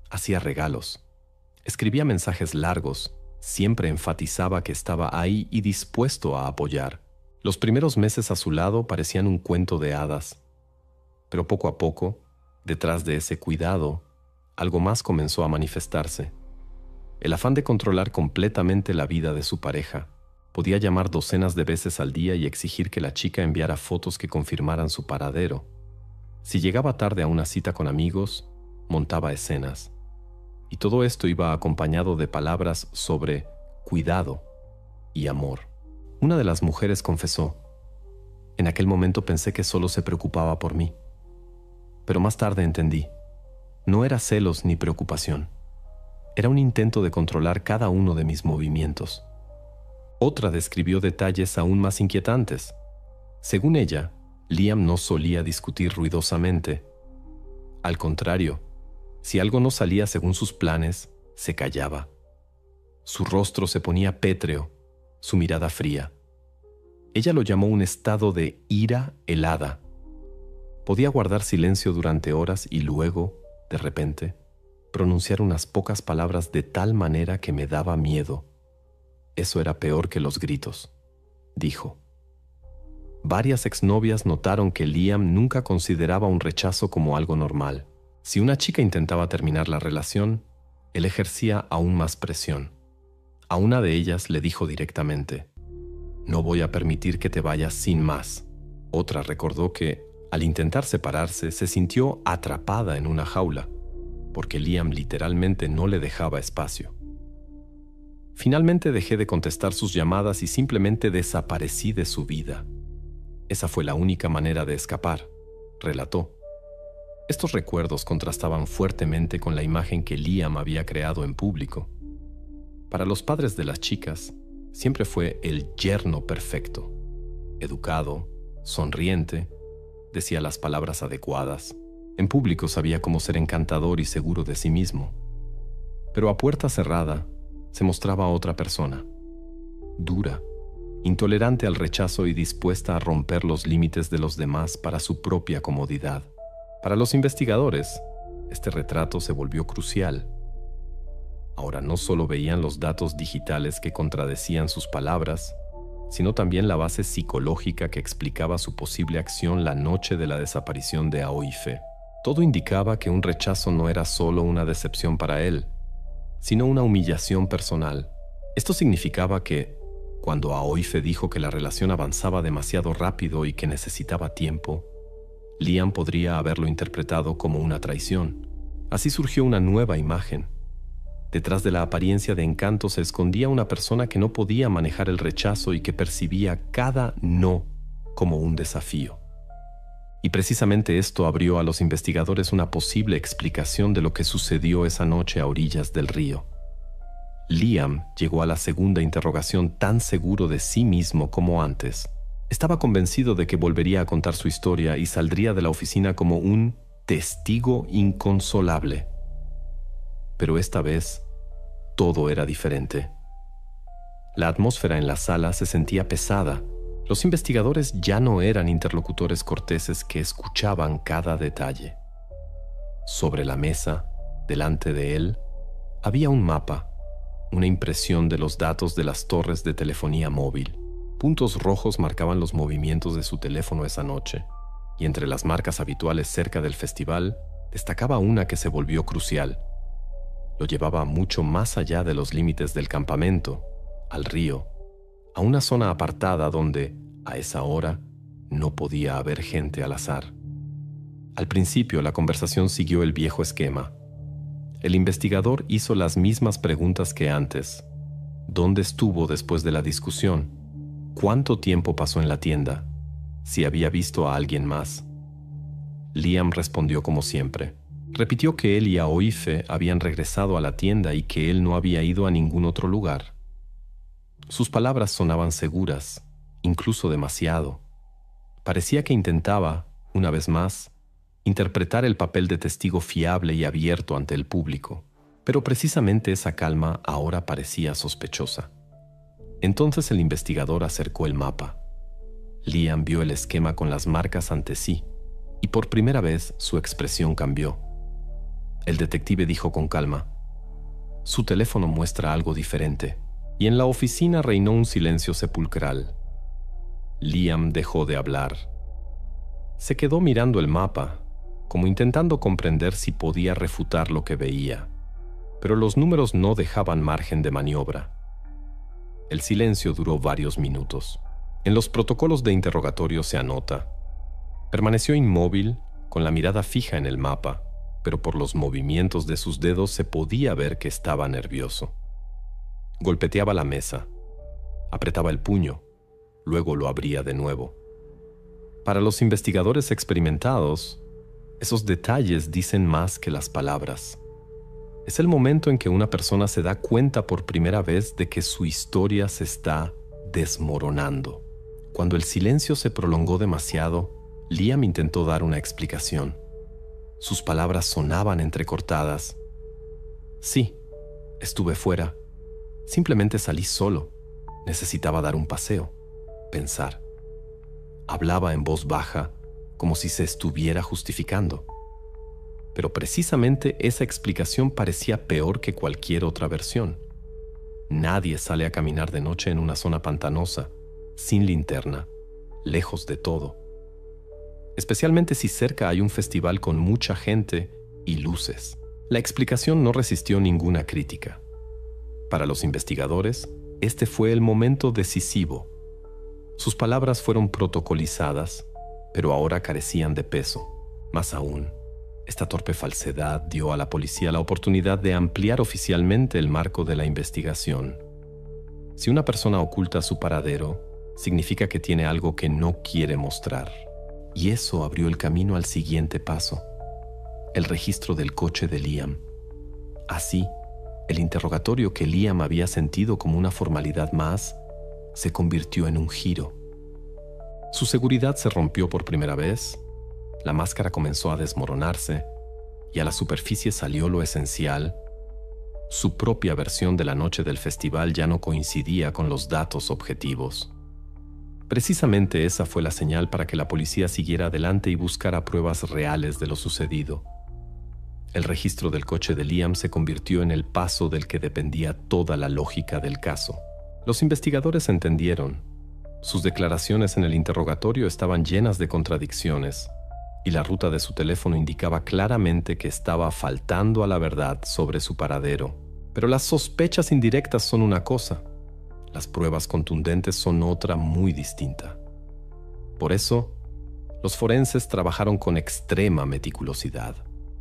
Hacía regalos. Escribía mensajes largos. Siempre enfatizaba que estaba ahí y dispuesto a apoyar. Los primeros meses a su lado parecían un cuento de hadas. Pero poco a poco, detrás de ese cuidado, algo más comenzó a manifestarse. El afán de controlar completamente la vida de su pareja. Podía llamar docenas de veces al día y exigir que la chica enviara fotos que confirmaran su paradero. Si llegaba tarde a una cita con amigos, montaba escenas. Y todo esto iba acompañado de palabras sobre cuidado y amor. Una de las mujeres confesó: en aquel momento pensé que solo se preocupaba por mí. Pero más tarde entendí. No era celos ni preocupación. Era un intento de controlar cada uno de mis movimientos. Otra describió detalles aún más inquietantes. Según ella, Liam no solía discutir ruidosamente. Al contrario, si algo no salía según sus planes, se callaba. Su rostro se ponía pétreo, su mirada fría. Ella lo llamó un estado de ira helada. Podía guardar silencio durante horas y luego, de repente, pronunciar unas pocas palabras de tal manera que me daba miedo. Eso era peor que los gritos, dijo. Varias exnovias notaron que Liam nunca consideraba un rechazo como algo normal. Si una chica intentaba terminar la relación, él ejercía aún más presión. A una de ellas le dijo directamente: no voy a permitir que te vayas sin más. Otra recordó que, al intentar separarse, se sintió atrapada en una jaula, porque Liam literalmente no le dejaba espacio. Finalmente dejé de contestar sus llamadas y simplemente desaparecí de su vida. Esa fue la única manera de escapar, relató. Estos recuerdos contrastaban fuertemente con la imagen que Liam había creado en público. Para los padres de las chicas, siempre fue el yerno perfecto. Educado, sonriente, decía las palabras adecuadas. En público sabía cómo ser encantador y seguro de sí mismo. Pero a puerta cerrada, se mostraba otra persona, dura, intolerante al rechazo y dispuesta a romper los límites de los demás para su propia comodidad. Para los investigadores, este retrato se volvió crucial. Ahora no solo veían los datos digitales que contradecían sus palabras, sino también la base psicológica que explicaba su posible acción la noche de la desaparición de Aoife. Todo indicaba que un rechazo no era solo una decepción para él, sino una humillación personal. Esto significaba que, cuando Aoife dijo que la relación avanzaba demasiado rápido y que necesitaba tiempo, Liam podría haberlo interpretado como una traición. Así surgió una nueva imagen. Detrás de la apariencia de encanto se escondía una persona que no podía manejar el rechazo y que percibía cada no como un desafío. Y precisamente esto abrió a los investigadores una posible explicación de lo que sucedió esa noche a orillas del río. Liam llegó a la segunda interrogación tan seguro de sí mismo como antes. Estaba convencido de que volvería a contar su historia y saldría de la oficina como un testigo inconsolable. Pero esta vez, todo era diferente. La atmósfera en la sala se sentía pesada. Los investigadores ya no eran interlocutores corteses que escuchaban cada detalle. Sobre la mesa, delante de él, había un mapa, una impresión de los datos de las torres de telefonía móvil. Puntos rojos marcaban los movimientos de su teléfono esa noche, y entre las marcas habituales cerca del festival, destacaba una que se volvió crucial. Lo llevaba mucho más allá de los límites del campamento, al río, a una zona apartada donde, a esa hora, no podía haber gente al azar. Al principio, la conversación siguió el viejo esquema. El investigador hizo las mismas preguntas que antes. ¿Dónde estuvo después de la discusión? ¿Cuánto tiempo pasó en la tienda? ¿Si había visto a alguien más? Liam respondió como siempre. Repitió que él y Aoife habían regresado a la tienda y que él no había ido a ningún otro lugar. Sus palabras sonaban seguras, incluso demasiado. Parecía que intentaba, una vez más, interpretar el papel de testigo fiable y abierto ante el público, pero precisamente esa calma ahora parecía sospechosa. Entonces el investigador acercó el mapa. Liam vio el esquema con las marcas ante sí, y por primera vez su expresión cambió. El detective dijo con calma. Su teléfono muestra algo diferente, y en la oficina reinó un silencio sepulcral. Liam dejó de hablar. Se quedó mirando el mapa, como intentando comprender si podía refutar lo que veía, pero los números no dejaban margen de maniobra. El silencio duró varios minutos. En los protocolos de interrogatorio se anota. Permaneció inmóvil, con la mirada fija en el mapa, pero por los movimientos de sus dedos se podía ver que estaba nervioso. Golpeteaba la mesa, apretaba el puño, luego lo abría de nuevo. Para los investigadores experimentados, esos detalles dicen más que las palabras. Es el momento en que una persona se da cuenta por primera vez de que su historia se está desmoronando. Cuando el silencio se prolongó demasiado, Liam intentó dar una explicación. Sus palabras sonaban entrecortadas. Sí, estuve fuera. Simplemente salí solo. Necesitaba dar un paseo, pensar. Hablaba en voz baja, como si se estuviera justificando. Pero precisamente esa explicación parecía peor que cualquier otra versión. Nadie sale a caminar de noche en una zona pantanosa, sin linterna, lejos de todo. Especialmente si cerca hay un festival con mucha gente y luces. La explicación no resistió ninguna crítica. Para los investigadores, este fue el momento decisivo. Sus palabras fueron protocolizadas, pero ahora carecían de peso. Más aún, esta torpe falsedad dio a la policía la oportunidad de ampliar oficialmente el marco de la investigación. Si una persona oculta su paradero, significa que tiene algo que no quiere mostrar. Y eso abrió el camino al siguiente paso: el registro del coche de Liam. Así, el interrogatorio que Liam había sentido como una formalidad más se convirtió en un giro. Su seguridad se rompió por primera vez, la máscara comenzó a desmoronarse y a la superficie salió lo esencial. Su propia versión de la noche del festival ya no coincidía con los datos objetivos. Precisamente esa fue la señal para que la policía siguiera adelante y buscara pruebas reales de lo sucedido. El registro del coche de Liam se convirtió en el paso del que dependía toda la lógica del caso. Los investigadores entendieron. Sus declaraciones en el interrogatorio estaban llenas de contradicciones, y la ruta de su teléfono indicaba claramente que estaba faltando a la verdad sobre su paradero. Pero las sospechas indirectas son una cosa. Las pruebas contundentes son otra muy distinta. Por eso, los forenses trabajaron con extrema meticulosidad.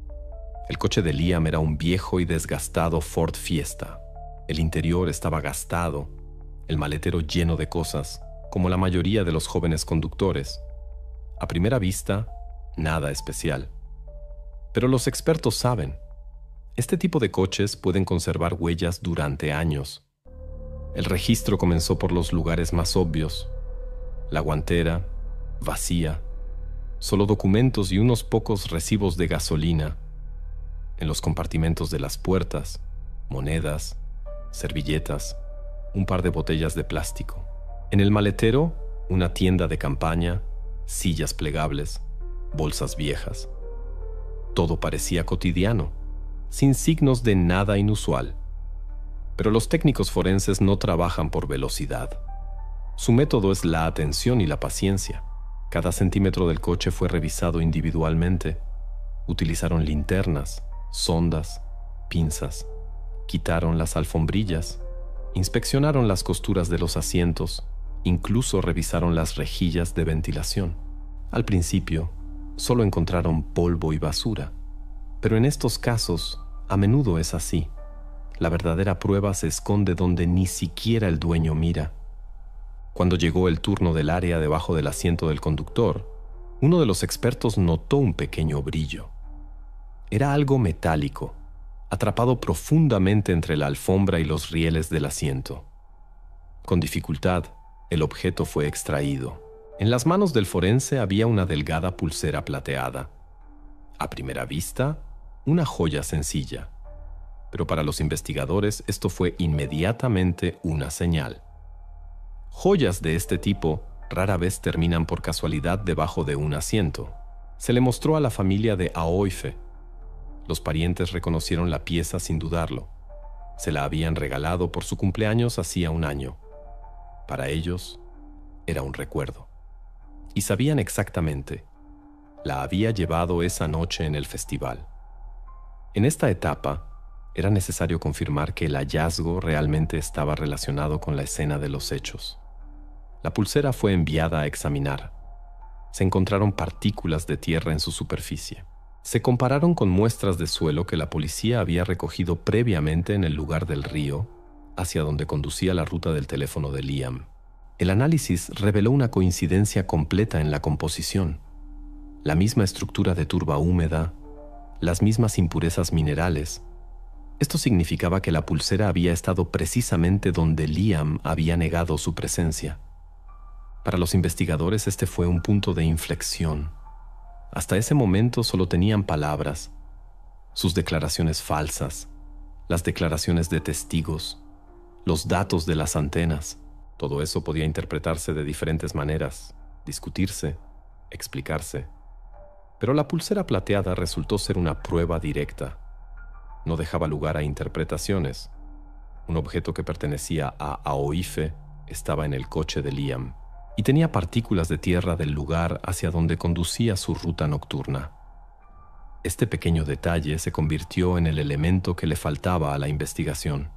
El coche de Liam era un viejo y desgastado Ford Fiesta. El interior estaba gastado, el maletero lleno de cosas, como la mayoría de los jóvenes conductores. A primera vista, nada especial. Pero los expertos saben, este tipo de coches pueden conservar huellas durante años. El registro comenzó por los lugares más obvios. La guantera, vacía. Solo documentos y unos pocos recibos de gasolina. En los compartimentos de las puertas, monedas, servilletas, un par de botellas de plástico. En el maletero, una tienda de campaña, sillas plegables, bolsas viejas. Todo parecía cotidiano, sin signos de nada inusual. Pero los técnicos forenses no trabajan por velocidad. Su método es la atención y la paciencia. Cada centímetro del coche fue revisado individualmente. Utilizaron linternas, sondas, pinzas. Quitaron las alfombrillas. Inspeccionaron las costuras de los asientos. Incluso revisaron las rejillas de ventilación. Al principio, solo encontraron polvo y basura. Pero en estos casos, a menudo es así. La verdadera prueba se esconde donde ni siquiera el dueño mira. Cuando llegó el turno del área debajo del asiento del conductor, uno de los expertos notó un pequeño brillo. Era algo metálico, atrapado profundamente entre la alfombra y los rieles del asiento. Con dificultad, el objeto fue extraído. En las manos del forense había una delgada pulsera plateada. A primera vista, una joya sencilla. Pero para los investigadores esto fue inmediatamente una señal. Joyas de este tipo rara vez terminan por casualidad debajo de un asiento. Se le mostró a la familia de Aoife. Los parientes reconocieron la pieza sin dudarlo. Se la habían regalado por su cumpleaños hacía un año. Para ellos, era un recuerdo. Y sabían exactamente, la había llevado esa noche en el festival. En esta etapa, era necesario confirmar que el hallazgo realmente estaba relacionado con la escena de los hechos. La pulsera fue enviada a examinar. Se encontraron partículas de tierra en su superficie. Se compararon con muestras de suelo que la policía había recogido previamente en el lugar del río, hacia donde conducía la ruta del teléfono de Liam. El análisis reveló una coincidencia completa en la composición. La misma estructura de turba húmeda, las mismas impurezas minerales. Esto significaba que la pulsera había estado precisamente donde Liam había negado su presencia. Para los investigadores este fue un punto de inflexión. Hasta ese momento solo tenían palabras, sus declaraciones falsas, las declaraciones de testigos, los datos de las antenas. Todo eso podía interpretarse de diferentes maneras, discutirse, explicarse. Pero la pulsera plateada resultó ser una prueba directa. No dejaba lugar a interpretaciones. Un objeto que pertenecía a Aoife estaba en el coche de Liam y tenía partículas de tierra del lugar hacia donde conducía su ruta nocturna. Este pequeño detalle se convirtió en el elemento que le faltaba a la investigación.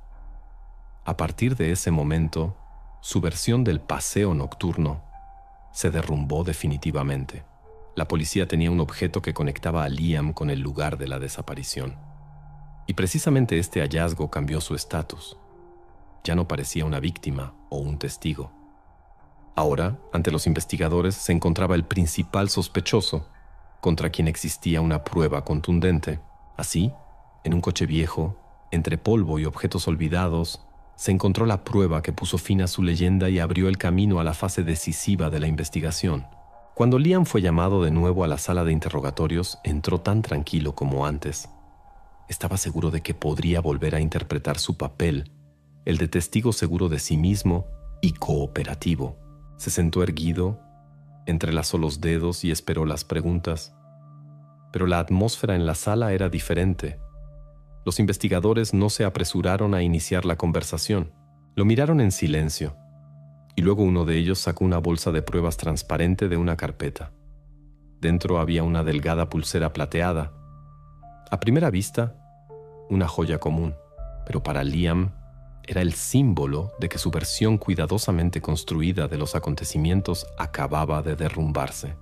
A partir de ese momento, su versión del paseo nocturno se derrumbó definitivamente. La policía tenía un objeto que conectaba a Liam con el lugar de la desaparición. Y precisamente este hallazgo cambió su estatus. Ya no parecía una víctima o un testigo. Ahora, ante los investigadores, se encontraba el principal sospechoso, contra quien existía una prueba contundente. Así, en un coche viejo, entre polvo y objetos olvidados, se encontró la prueba que puso fin a su leyenda y abrió el camino a la fase decisiva de la investigación. Cuando Liam fue llamado de nuevo a la sala de interrogatorios, entró tan tranquilo como antes. Estaba seguro de que podría volver a interpretar su papel, el de testigo seguro de sí mismo y cooperativo. Se sentó erguido, entrelazó los dedos y esperó las preguntas. Pero la atmósfera en la sala era diferente. Los investigadores no se apresuraron a iniciar la conversación. Lo miraron en silencio, y luego uno de ellos sacó una bolsa de pruebas transparente de una carpeta. Dentro había una delgada pulsera plateada. A primera vista, una joya común, pero para Liam era el símbolo de que su versión cuidadosamente construida de los acontecimientos acababa de derrumbarse.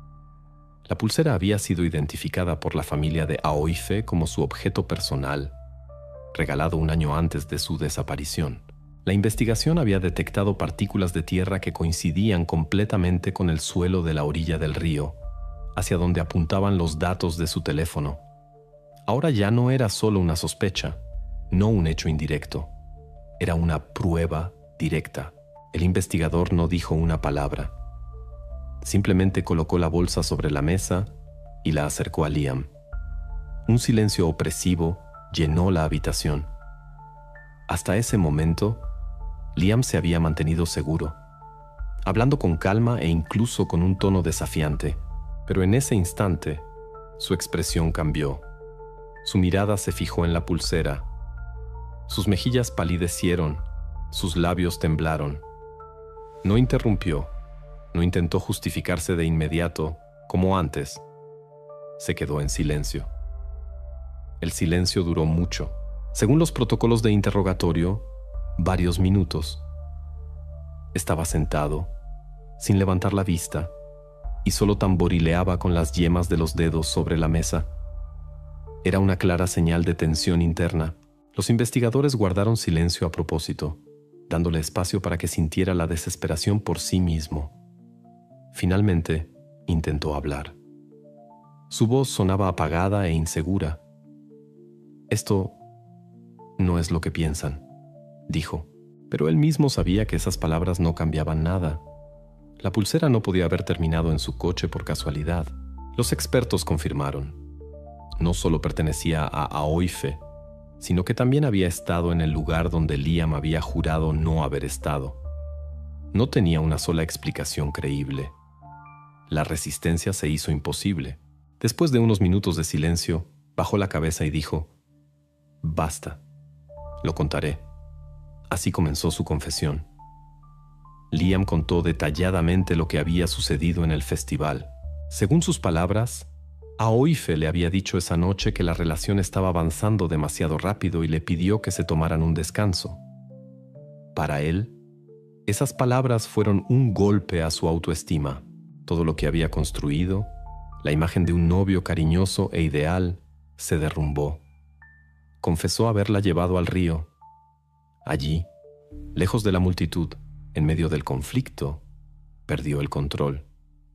La pulsera había sido identificada por la familia de Aoife como su objeto personal, regalado un año antes de su desaparición. La investigación había detectado partículas de tierra que coincidían completamente con el suelo de la orilla del río, hacia donde apuntaban los datos de su teléfono. Ahora ya no era solo una sospecha, no un hecho indirecto. Era una prueba directa. El investigador no dijo una palabra. Simplemente colocó la bolsa sobre la mesa y la acercó a Liam. Un silencio opresivo llenó la habitación. Hasta ese momento, Liam se había mantenido seguro, hablando con calma e incluso con un tono desafiante. Pero en ese instante, su expresión cambió. Su mirada se fijó en la pulsera. Sus mejillas palidecieron, sus labios temblaron. No interrumpió, no intentó justificarse de inmediato, como antes. Se quedó en silencio. El silencio duró mucho. Según los protocolos de interrogatorio, varios minutos. Estaba sentado, sin levantar la vista, y solo tamborileaba con las yemas de los dedos sobre la mesa. Era una clara señal de tensión interna. Los investigadores guardaron silencio a propósito, dándole espacio para que sintiera la desesperación por sí mismo. Finalmente, intentó hablar. Su voz sonaba apagada e insegura. «Esto no es lo que piensan», dijo, pero él mismo sabía que esas palabras no cambiaban nada. La pulsera no podía haber terminado en su coche por casualidad. Los expertos confirmaron. No solo pertenecía a Aoife, sino que también había estado en el lugar donde Liam había jurado no haber estado. No tenía una sola explicación creíble. La resistencia se hizo imposible. Después de unos minutos de silencio, Bajó la cabeza y dijo: «Basta, lo contaré». Así comenzó su confesión. Liam contó detalladamente lo que había sucedido en el festival. Según sus palabras, Aoife le había dicho esa noche que la relación estaba avanzando demasiado rápido y le pidió que se tomaran un descanso. Para él, esas palabras fueron un golpe a su autoestima. Todo lo que había construido, la imagen de un novio cariñoso e ideal, se derrumbó. Confesó haberla llevado al río. Allí, lejos de la multitud, en medio del conflicto, perdió el control.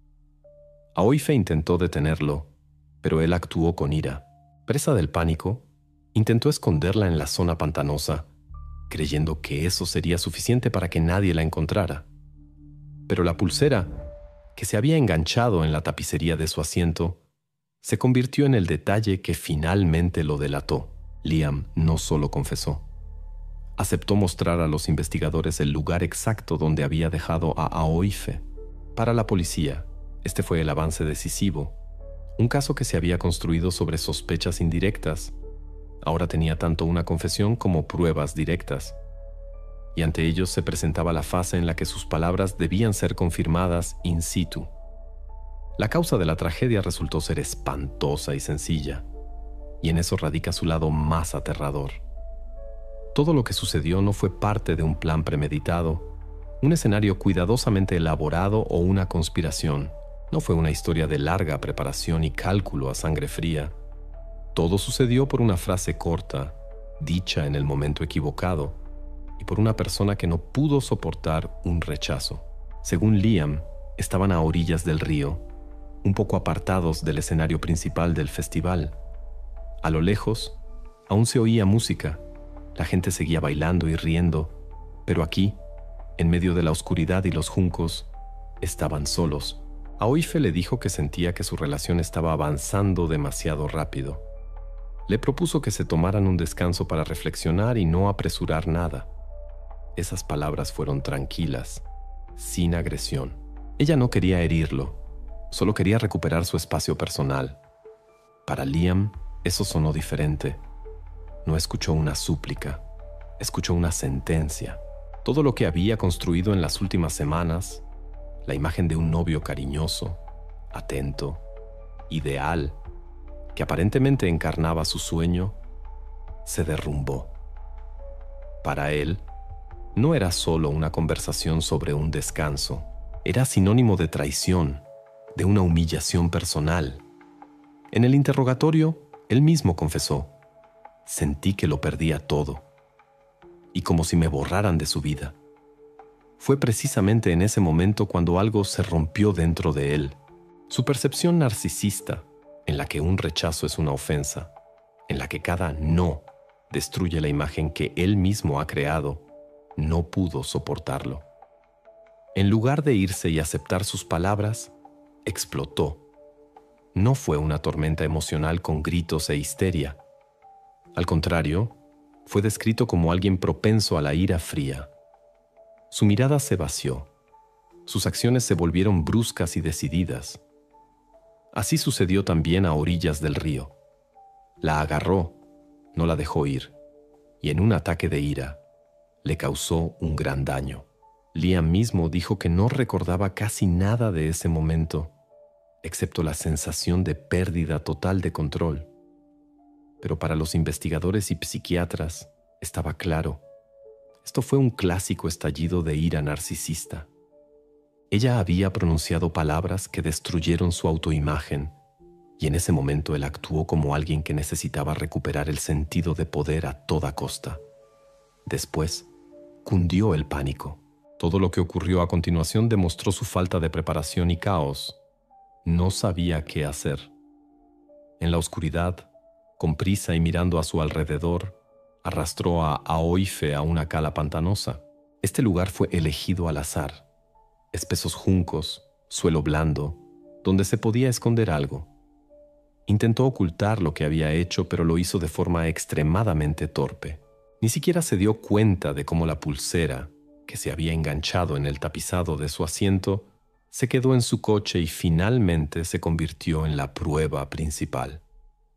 Aoife intentó detenerlo, pero él actuó con ira. Presa del pánico, intentó esconderla en la zona pantanosa, creyendo que eso sería suficiente para que nadie la encontrara. Pero la pulsera, que se había enganchado en la tapicería de su asiento, se convirtió en el detalle que finalmente lo delató. Liam no solo confesó. Aceptó mostrar a los investigadores el lugar exacto donde había dejado a Aoife. Para la policía, este fue el avance decisivo. Un caso que se había construido sobre sospechas indirectas, ahora tenía tanto una confesión como pruebas directas. Y ante ellos se presentaba la fase en la que sus palabras debían ser confirmadas in situ. La causa de la tragedia resultó ser espantosa y sencilla, y en eso radica su lado más aterrador. Todo lo que sucedió no fue parte de un plan premeditado, un escenario cuidadosamente elaborado o una conspiración. No fue una historia de larga preparación y cálculo a sangre fría. Todo sucedió por una frase corta, dicha en el momento equivocado, y por una persona que no pudo soportar un rechazo. Según Liam, estaban a orillas del río, un poco apartados del escenario principal del festival. A lo lejos, aún se oía música. La gente seguía bailando y riendo, pero aquí, en medio de la oscuridad y los juncos, estaban solos. Aoife le dijo que sentía que su relación estaba avanzando demasiado rápido. Le propuso que se tomaran un descanso para reflexionar y no apresurar nada. Esas palabras fueron tranquilas, sin agresión. Ella no quería herirlo, solo quería recuperar su espacio personal. Para Liam, eso sonó diferente. No escuchó una súplica, escuchó una sentencia. Todo lo que había construido en las últimas semanas, la imagen de un novio cariñoso, atento, ideal, que aparentemente encarnaba su sueño, se derrumbó. Para él, no era solo una conversación sobre un descanso, era sinónimo de traición, de una humillación personal. En el interrogatorio, él mismo confesó: «Sentí que lo perdía todo, y como si me borraran de su vida». Fue precisamente en ese momento cuando algo se rompió dentro de él. Su percepción narcisista, en la que un rechazo es una ofensa, en la que cada no destruye la imagen que él mismo ha creado, no pudo soportarlo. En lugar de irse y aceptar sus palabras, explotó. No fue una tormenta emocional con gritos e histeria. Al contrario, fue descrito como alguien propenso a la ira fría. Su mirada se vació. Sus acciones se volvieron bruscas y decididas. Así sucedió también a orillas del río. La agarró, no la dejó ir, y en un ataque de ira, le causó un gran daño. Liam mismo dijo que no recordaba casi nada de ese momento, excepto la sensación de pérdida total de control. Pero para los investigadores y psiquiatras estaba claro. Esto fue un clásico estallido de ira narcisista. Ella había pronunciado palabras que destruyeron su autoimagen, y en ese momento él actuó como alguien que necesitaba recuperar el sentido de poder a toda costa. Después, cundió el pánico. Todo lo que ocurrió a continuación demostró su falta de preparación y caos. No sabía qué hacer. En la oscuridad, con prisa y mirando a su alrededor, arrastró a Aoife a una cala pantanosa. Este lugar fue elegido al azar. Espesos juncos, suelo blando, donde se podía esconder algo. Intentó ocultar lo que había hecho, pero lo hizo de forma extremadamente torpe. Ni siquiera se dio cuenta de cómo la pulsera, que se había enganchado en el tapizado de su asiento, se quedó en su coche y finalmente se convirtió en la prueba principal.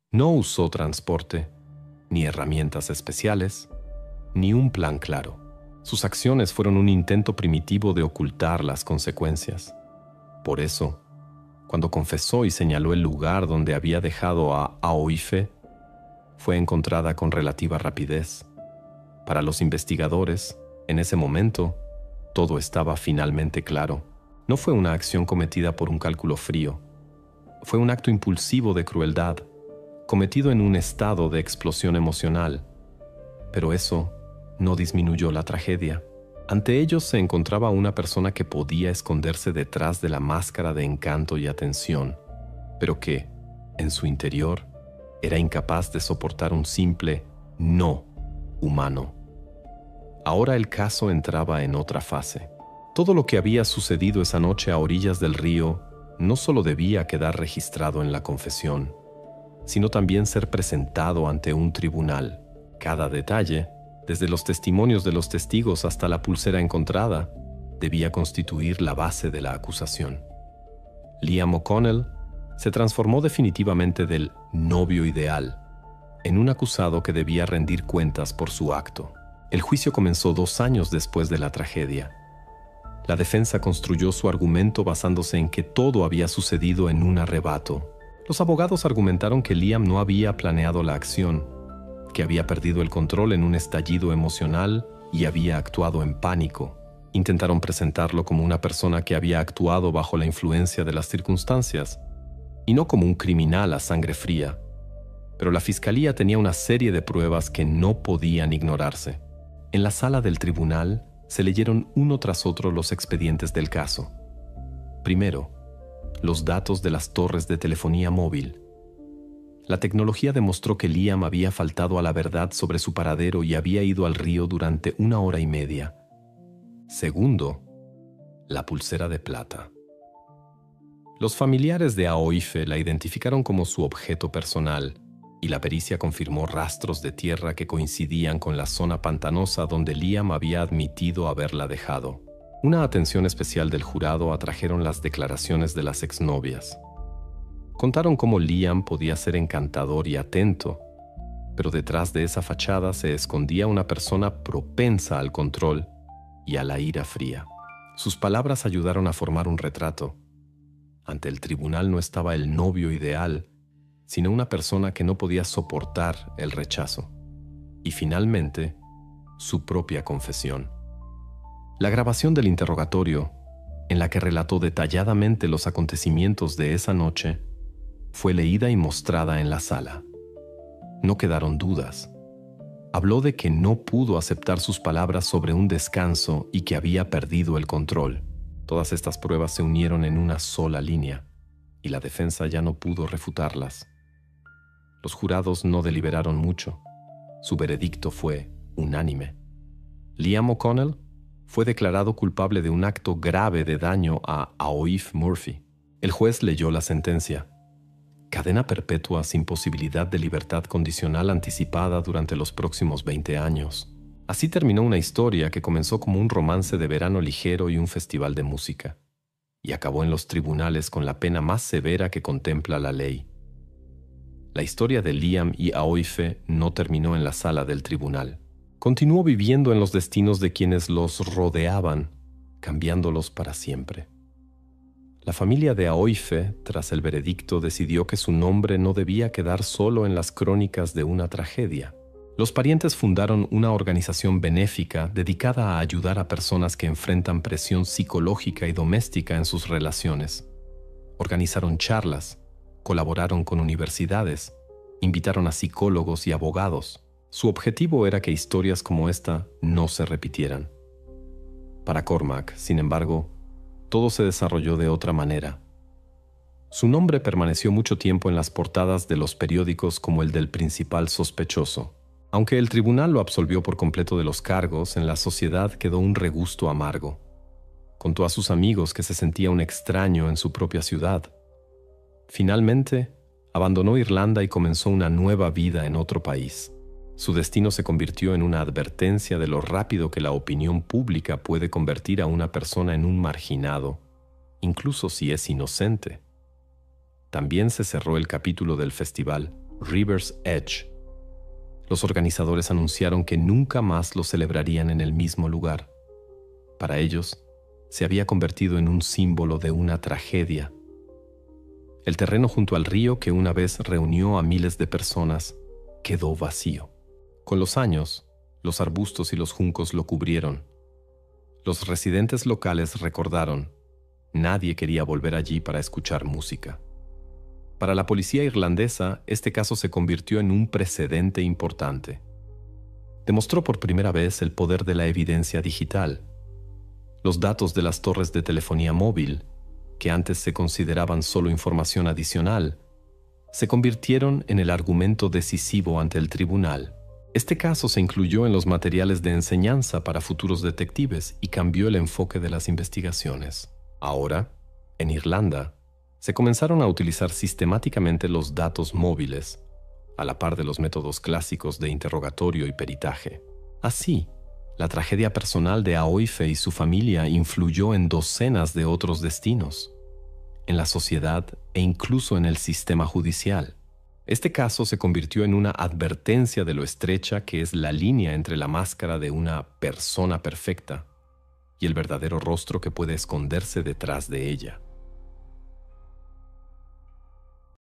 No usó transporte, ni herramientas especiales, ni un plan claro. Sus acciones fueron un intento primitivo de ocultar las consecuencias. Por eso, cuando confesó y señaló el lugar donde había dejado a Ao-Ife, fue encontrada con relativa rapidez. Para los investigadores, en ese momento, todo estaba finalmente claro. No fue una acción cometida por un cálculo frío. Fue un acto impulsivo de crueldad, cometido en un estado de explosión emocional. Pero eso no disminuyó la tragedia. Ante ellos se encontraba una persona que podía esconderse detrás de la máscara de encanto y atención, pero que, en su interior, era incapaz de soportar un simple no humano. Ahora el caso entraba en otra fase. Todo lo que había sucedido esa noche a orillas del río no solo debía quedar registrado en la confesión, sino también ser presentado ante un tribunal. Cada detalle, desde los testimonios de los testigos hasta la pulsera encontrada, debía constituir la base de la acusación. Liam O'Connell se transformó definitivamente del novio ideal en un acusado que debía rendir cuentas por su acto. El juicio comenzó dos años después de la tragedia. La defensa construyó su argumento basándose en que todo había sucedido en un arrebato. Los abogados argumentaron que Liam no había planeado la acción, que había perdido el control en un estallido emocional y había actuado en pánico. Intentaron presentarlo como una persona que había actuado bajo la influencia de las circunstancias, y no como un criminal a sangre fría. Pero la fiscalía tenía una serie de pruebas que no podían ignorarse. En la sala del tribunal se leyeron uno tras otro los expedientes del caso. Primero, los datos de las torres de telefonía móvil. La tecnología demostró que Liam había faltado a la verdad sobre su paradero y había ido al río durante una hora y media. Segundo, la pulsera de plata. Los familiares de Ao-Ife la identificaron como su objeto personal, y la pericia confirmó rastros de tierra que coincidían con la zona pantanosa donde Liam había admitido haberla dejado. Una atención especial del jurado atrajeron las declaraciones de las exnovias. Contaron cómo Liam podía ser encantador y atento, pero detrás de esa fachada se escondía una persona propensa al control y a la ira fría. Sus palabras ayudaron a formar un retrato. Ante el tribunal no estaba el novio ideal, sino una persona que no podía soportar el rechazo. Y finalmente, su propia confesión. La grabación del interrogatorio, en la que relató detalladamente los acontecimientos de esa noche, fue leída y mostrada en la sala. No quedaron dudas. Habló de que no pudo aceptar sus palabras sobre un descanso y que había perdido el control. Todas estas pruebas se unieron en una sola línea, y la defensa ya no pudo refutarlas. Los jurados no deliberaron mucho. Su veredicto fue unánime. Liam O'Connell fue declarado culpable de un acto grave de daño a Ao-Ife Murphy. El juez leyó la sentencia. Cadena perpetua sin posibilidad de libertad condicional anticipada durante los próximos veinte años. Así terminó una historia que comenzó como un romance de verano ligero y un festival de música, y acabó en los tribunales con la pena más severa que contempla la ley. La historia de Liam y Ao-Ife no terminó en la sala del tribunal. Continuó viviendo en los destinos de quienes los rodeaban, cambiándolos para siempre. La familia de Ao-Ife, tras el veredicto, decidió que su nombre no debía quedar solo en las crónicas de una tragedia. Los parientes fundaron una organización benéfica dedicada a ayudar a personas que enfrentan presión psicológica y doméstica en sus relaciones. Organizaron charlas, colaboraron con universidades, invitaron a psicólogos y abogados. Su objetivo era que historias como esta no se repitieran. Para Cormac, sin embargo, todo se desarrolló de otra manera. Su nombre permaneció mucho tiempo en las portadas de los periódicos como el del principal sospechoso. Aunque el tribunal lo absolvió por completo de los cargos, en la sociedad quedó un regusto amargo. Contó a sus amigos que se sentía un extraño en su propia ciudad. Finalmente, abandonó Irlanda y comenzó una nueva vida en otro país. Su destino se convirtió en una advertencia de lo rápido que la opinión pública puede convertir a una persona en un marginado, incluso si es inocente. También se cerró el capítulo del festival, River's Edge. Los organizadores anunciaron que nunca más lo celebrarían en el mismo lugar. Para ellos, se había convertido en un símbolo de una tragedia. El terreno junto al río, que una vez reunió a miles de personas, quedó vacío. Con los años, los arbustos y los juncos lo cubrieron. Los residentes locales recordaron: nadie quería volver allí para escuchar música. Para la policía irlandesa, este caso se convirtió en un precedente importante. Demostró por primera vez el poder de la evidencia digital. Los datos de las torres de telefonía móvil, que antes se consideraban solo información adicional, se convirtieron en el argumento decisivo ante el tribunal. Este caso se incluyó en los materiales de enseñanza para futuros detectives y cambió el enfoque de las investigaciones. Ahora, en Irlanda, se comenzaron a utilizar sistemáticamente los datos móviles, a la par de los métodos clásicos de interrogatorio y peritaje. Así, la tragedia personal de Aoife y su familia influyó en docenas de otros destinos, en la sociedad e incluso en el sistema judicial. Este caso se convirtió en una advertencia de lo estrecha que es la línea entre la máscara de una persona perfecta y el verdadero rostro que puede esconderse detrás de ella.